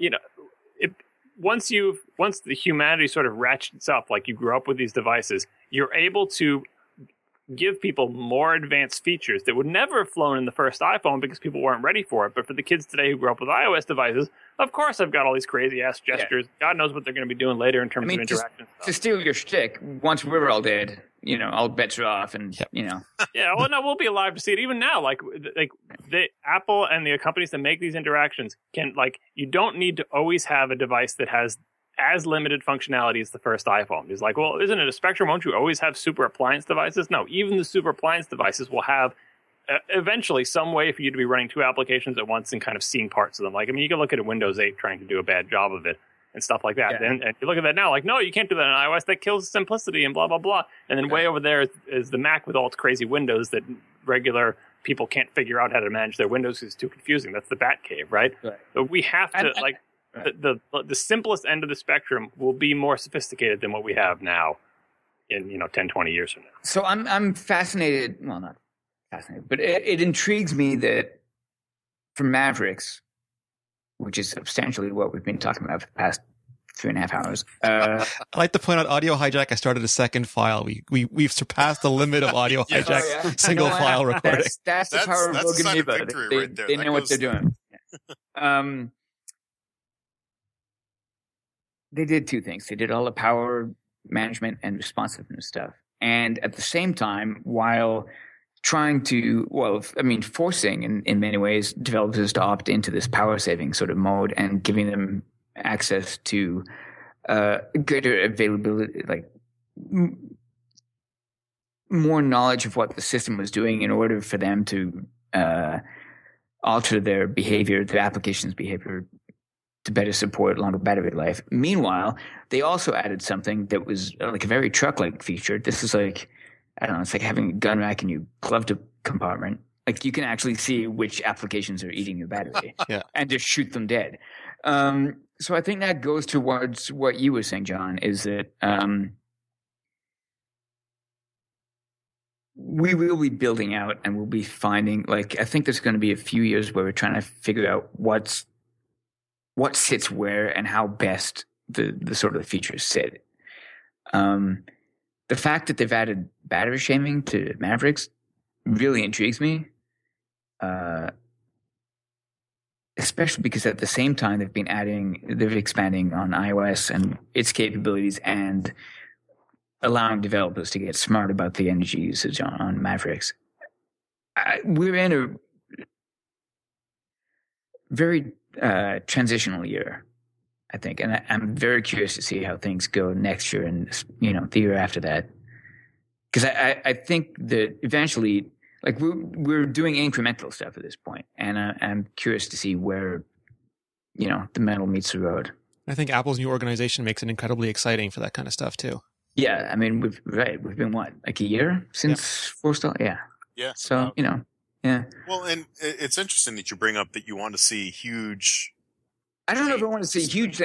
once the humanity sort of ratchets itself, you grew up with these devices, you're able to give people more advanced features that would never have flown in the first iPhone because people weren't ready for it. But for the kids today who grew up with iOS devices, of course I've got all these crazy-ass gestures. Yeah. God knows what they're going to be doing later in terms of interaction. To steal your shtick, once we're all dead, all bets are off, and Yeah, well, no, we'll be alive to see it. Even now, like the Apple and the companies that make these interactions can, you don't need to always have a device that has as limited functionality as the first iPhone. It's like, well, isn't it a spectrum? Won't you always have super appliance devices? No, even the super appliance devices will have eventually some way for you to be running two applications at once and kind of seeing parts of them. You can look at a Windows 8 trying to do a bad job of it and stuff like that. Yeah. And you look at that now, no, you can't do that on iOS. That kills simplicity and blah, blah, blah. And then way over there is the Mac with all its crazy windows that regular people can't figure out how to manage their windows because it's too confusing. That's the Batcave, right? But we have to, the simplest end of the spectrum will be more sophisticated than what we have now in 10, 20 years from now. So I'm fascinated. Well, not fascinated, but it intrigues me that for Mavericks, which is substantially what we've been talking about for the past 3.5 hours. I'd like to point out Audio Hijack. I started a second file. We've surpassed the limit of Audio Hijack single file recording. That's the power of Logan Neva. They know what they're doing. They did two things. They did all the power management and responsiveness stuff. And at the same time, while trying to, forcing in many ways developers to opt into this power saving sort of mode and giving them access to greater availability, more knowledge of what the system was doing in order for them to alter their behavior, their application's behavior, to better support longer battery life. Meanwhile, they also added something that was a very truck-like feature. This is it's like having a gun rack in your glove compartment. You can actually see which applications are eating your battery and just shoot them dead. So I think that goes towards what you were saying, John, is that we will be building out and we'll be finding, I think there's going to be a few years where we're trying to figure out what sits where and how best the sort of features sit. The fact that they've added battery shaming to Mavericks really intrigues me, especially because at the same time they're expanding on iOS and its capabilities and allowing developers to get smart about the energy usage on Mavericks. We're in a very transitional year, I think, and I'm very curious to see how things go next year and the year after that, because I think that eventually, we're doing incremental stuff at this point, and I'm curious to see where the metal meets the road. I think Apple's new organization makes it incredibly exciting for that kind of stuff too. Yeah, I mean we've been a year since Forstall, yeah. So yeah. Well, and it's interesting that you bring up that you want to see huge. I don't know if I want to see huge.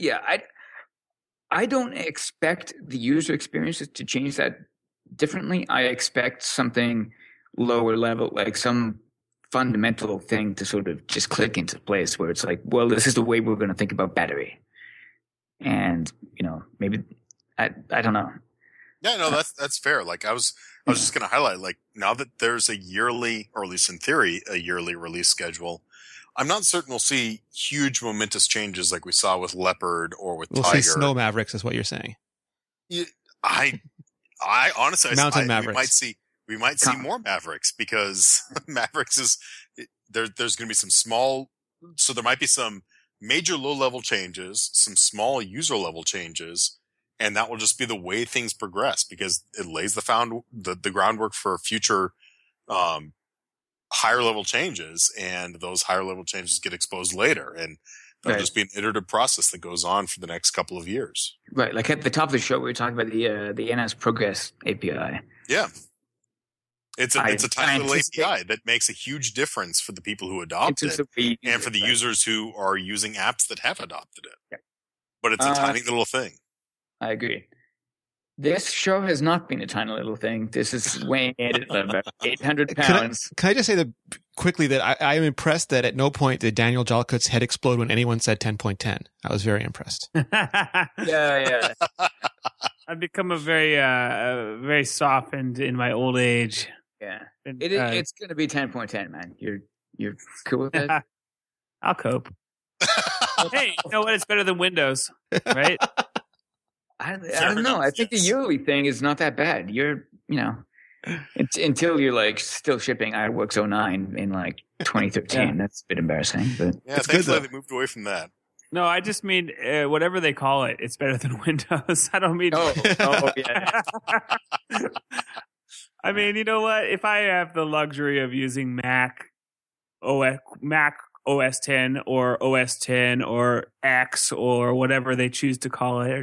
I don't expect the user experiences to change that differently. I expect something lower level, some fundamental thing to sort of just click into place where it's this is the way we're going to think about battery. And, maybe I don't know. Yeah, no, that's fair. I was just going to highlight, now that there's a yearly, or at least in theory, a yearly release schedule, I'm not certain we'll see huge momentous changes like we saw with Leopard or with Tiger. We'll see Snow Mavericks is what you're saying. Yeah, I honestly, Mavericks. we might see more Mavericks because Mavericks is, there's going to be some small, so there might be some major low-level changes, some small user-level changes, and that will just be the way things progress because it lays the groundwork for future higher level changes, and those higher level changes get exposed later, and that'll just be an iterative process that goes on for the next couple of years. Right, at the top of the show, we were talking about the NS Progress API. Yeah, it's a tiny little API that makes a huge difference for the people who adopt it, and for the users who are using apps that have adopted it. Yeah. But it's a tiny little thing. I agree. This show has not been a tiny little thing. This is weighing at about 800 pounds. Can I just say quickly that I am impressed that at no point did Daniel Jalkut's head explode when anyone said 10.10. I was very impressed. Yeah. I've become very softened in my old age. Yeah, it's going to be 10.10, man. You're cool with it? I'll cope. Hey, you know what? It's better than Windows, right? I don't know. I think the yearly thing is not that bad. Until you're like still shipping iWorks 09 in like 2013. That's a bit embarrassing, but thankfully they moved away from that. No, I just mean whatever they call it, it's better than Windows. I don't mean. Yeah. I mean, you know what? If I have the luxury of using Mac OS 10 or OS 10 or X or whatever they choose to call it, or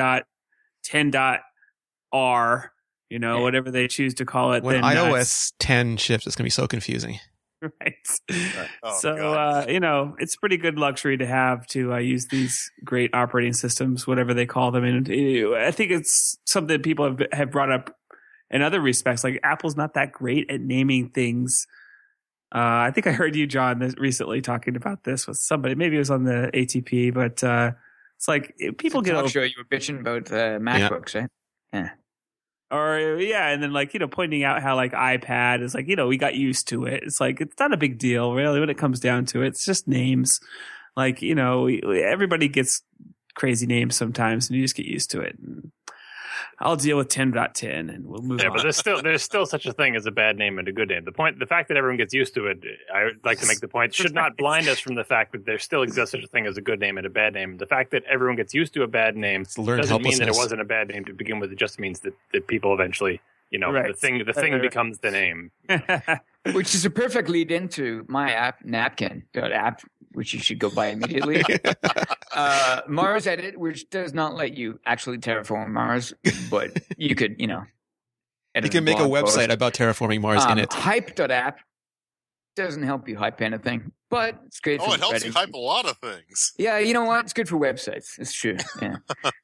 10.10.R, whatever they choose to call it. When iOS 10 ships, it's going to be so confusing. Right. Oh, so, it's pretty good luxury to have to use these great operating systems, whatever they call them. And I think it's something people have brought up in other respects. Like Apple's not that great at naming things. I think I heard you, John, recently talking about this with somebody. Maybe it was on the ATP, but it's like people get. I'm sure you were bitching about MacBooks, right? Yeah. And then pointing out how iPad is we got used to it. It's it's not a big deal really when it comes down to it. It's just names. Everybody gets crazy names sometimes, and you just get used to it. And I'll deal with 10.10 and we'll move on. Yeah, but there's still such a thing as a bad name and a good name. The fact that everyone gets used to it, I would like to make the point, should not blind us from the fact that there still exists such a thing as a good name and a bad name. The fact that everyone gets used to a bad name doesn't mean that it wasn't a bad name to begin with. It just means that people eventually, the thing becomes the name. Which is a perfect lead into my app, Napkin.app, which you should go buy immediately. Mars Edit, which does not let you actually terraform Mars, but you could, you can make a website about terraforming Mars in it. Hype.app doesn't help you hype anything, but it's great for it helps you hype a lot of things. Yeah, you know what? It's good for websites. It's true. Yeah.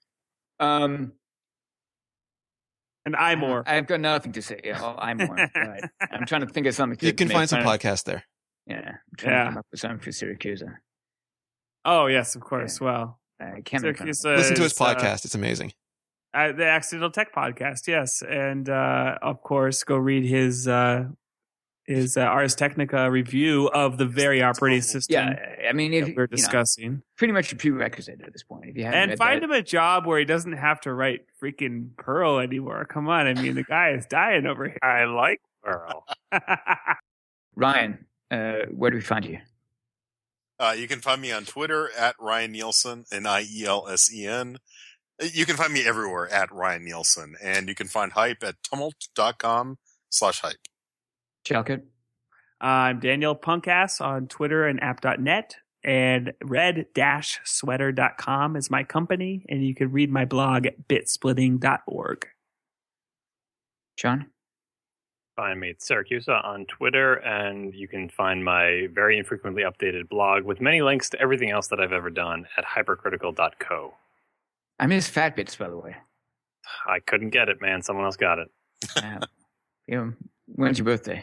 And iMore. I've got nothing to say. Yeah, iMore. Right. I'm trying to think of something. You can find some podcasts there. Yeah. I'm trying to come up with something for Syracuse. Oh, yes, of course. Yeah. Well, I can't listen to his podcast. It's amazing. The Accidental Tech Podcast, yes. And, of course, go read his Ars Technica review of the very operating system. Yeah, I mean, if we're discussing, pretty much a prerequisite at this point. If you haven't find him a job where he doesn't have to write freaking Perl anymore. Come on, I mean, the guy is dying over here. I like Perl. Ryan, where do we find you? You can find me on Twitter at Ryan Nielsen, Nielsen. You can find me everywhere at Ryan Nielsen, and you can find Hype at tumult.com/hype. Chalkit. I'm Daniel Punkass on Twitter and app.net, and red-sweater.com is my company, and you can read my blog at bitsplitting.org. John? Find me at Syracuse on Twitter, and you can find my very infrequently updated blog with many links to everything else that I've ever done at hypercritical.co. I miss Fat Bits, by the way. I couldn't get it, man. Someone else got it. When's your birthday?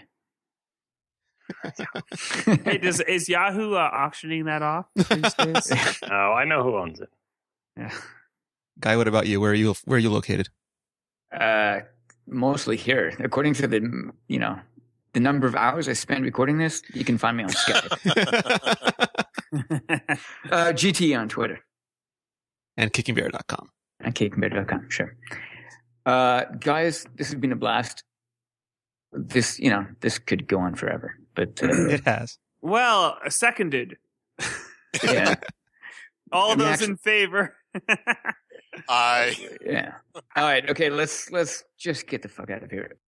Hey, is Yahoo auctioning that off these days? Oh, I know who owns it. Yeah. Guy, what about you? Where are you located? Mostly here. According to the number of hours I spend recording this, you can find me on Skype. GT on Twitter. And kickingbear.com. And kickingbear.com, sure. Guys, this has been a blast. This could go on forever, but it has. Well, seconded. Yeah. All those in favor. Yeah. All right. Okay. Let's just get the fuck out of here.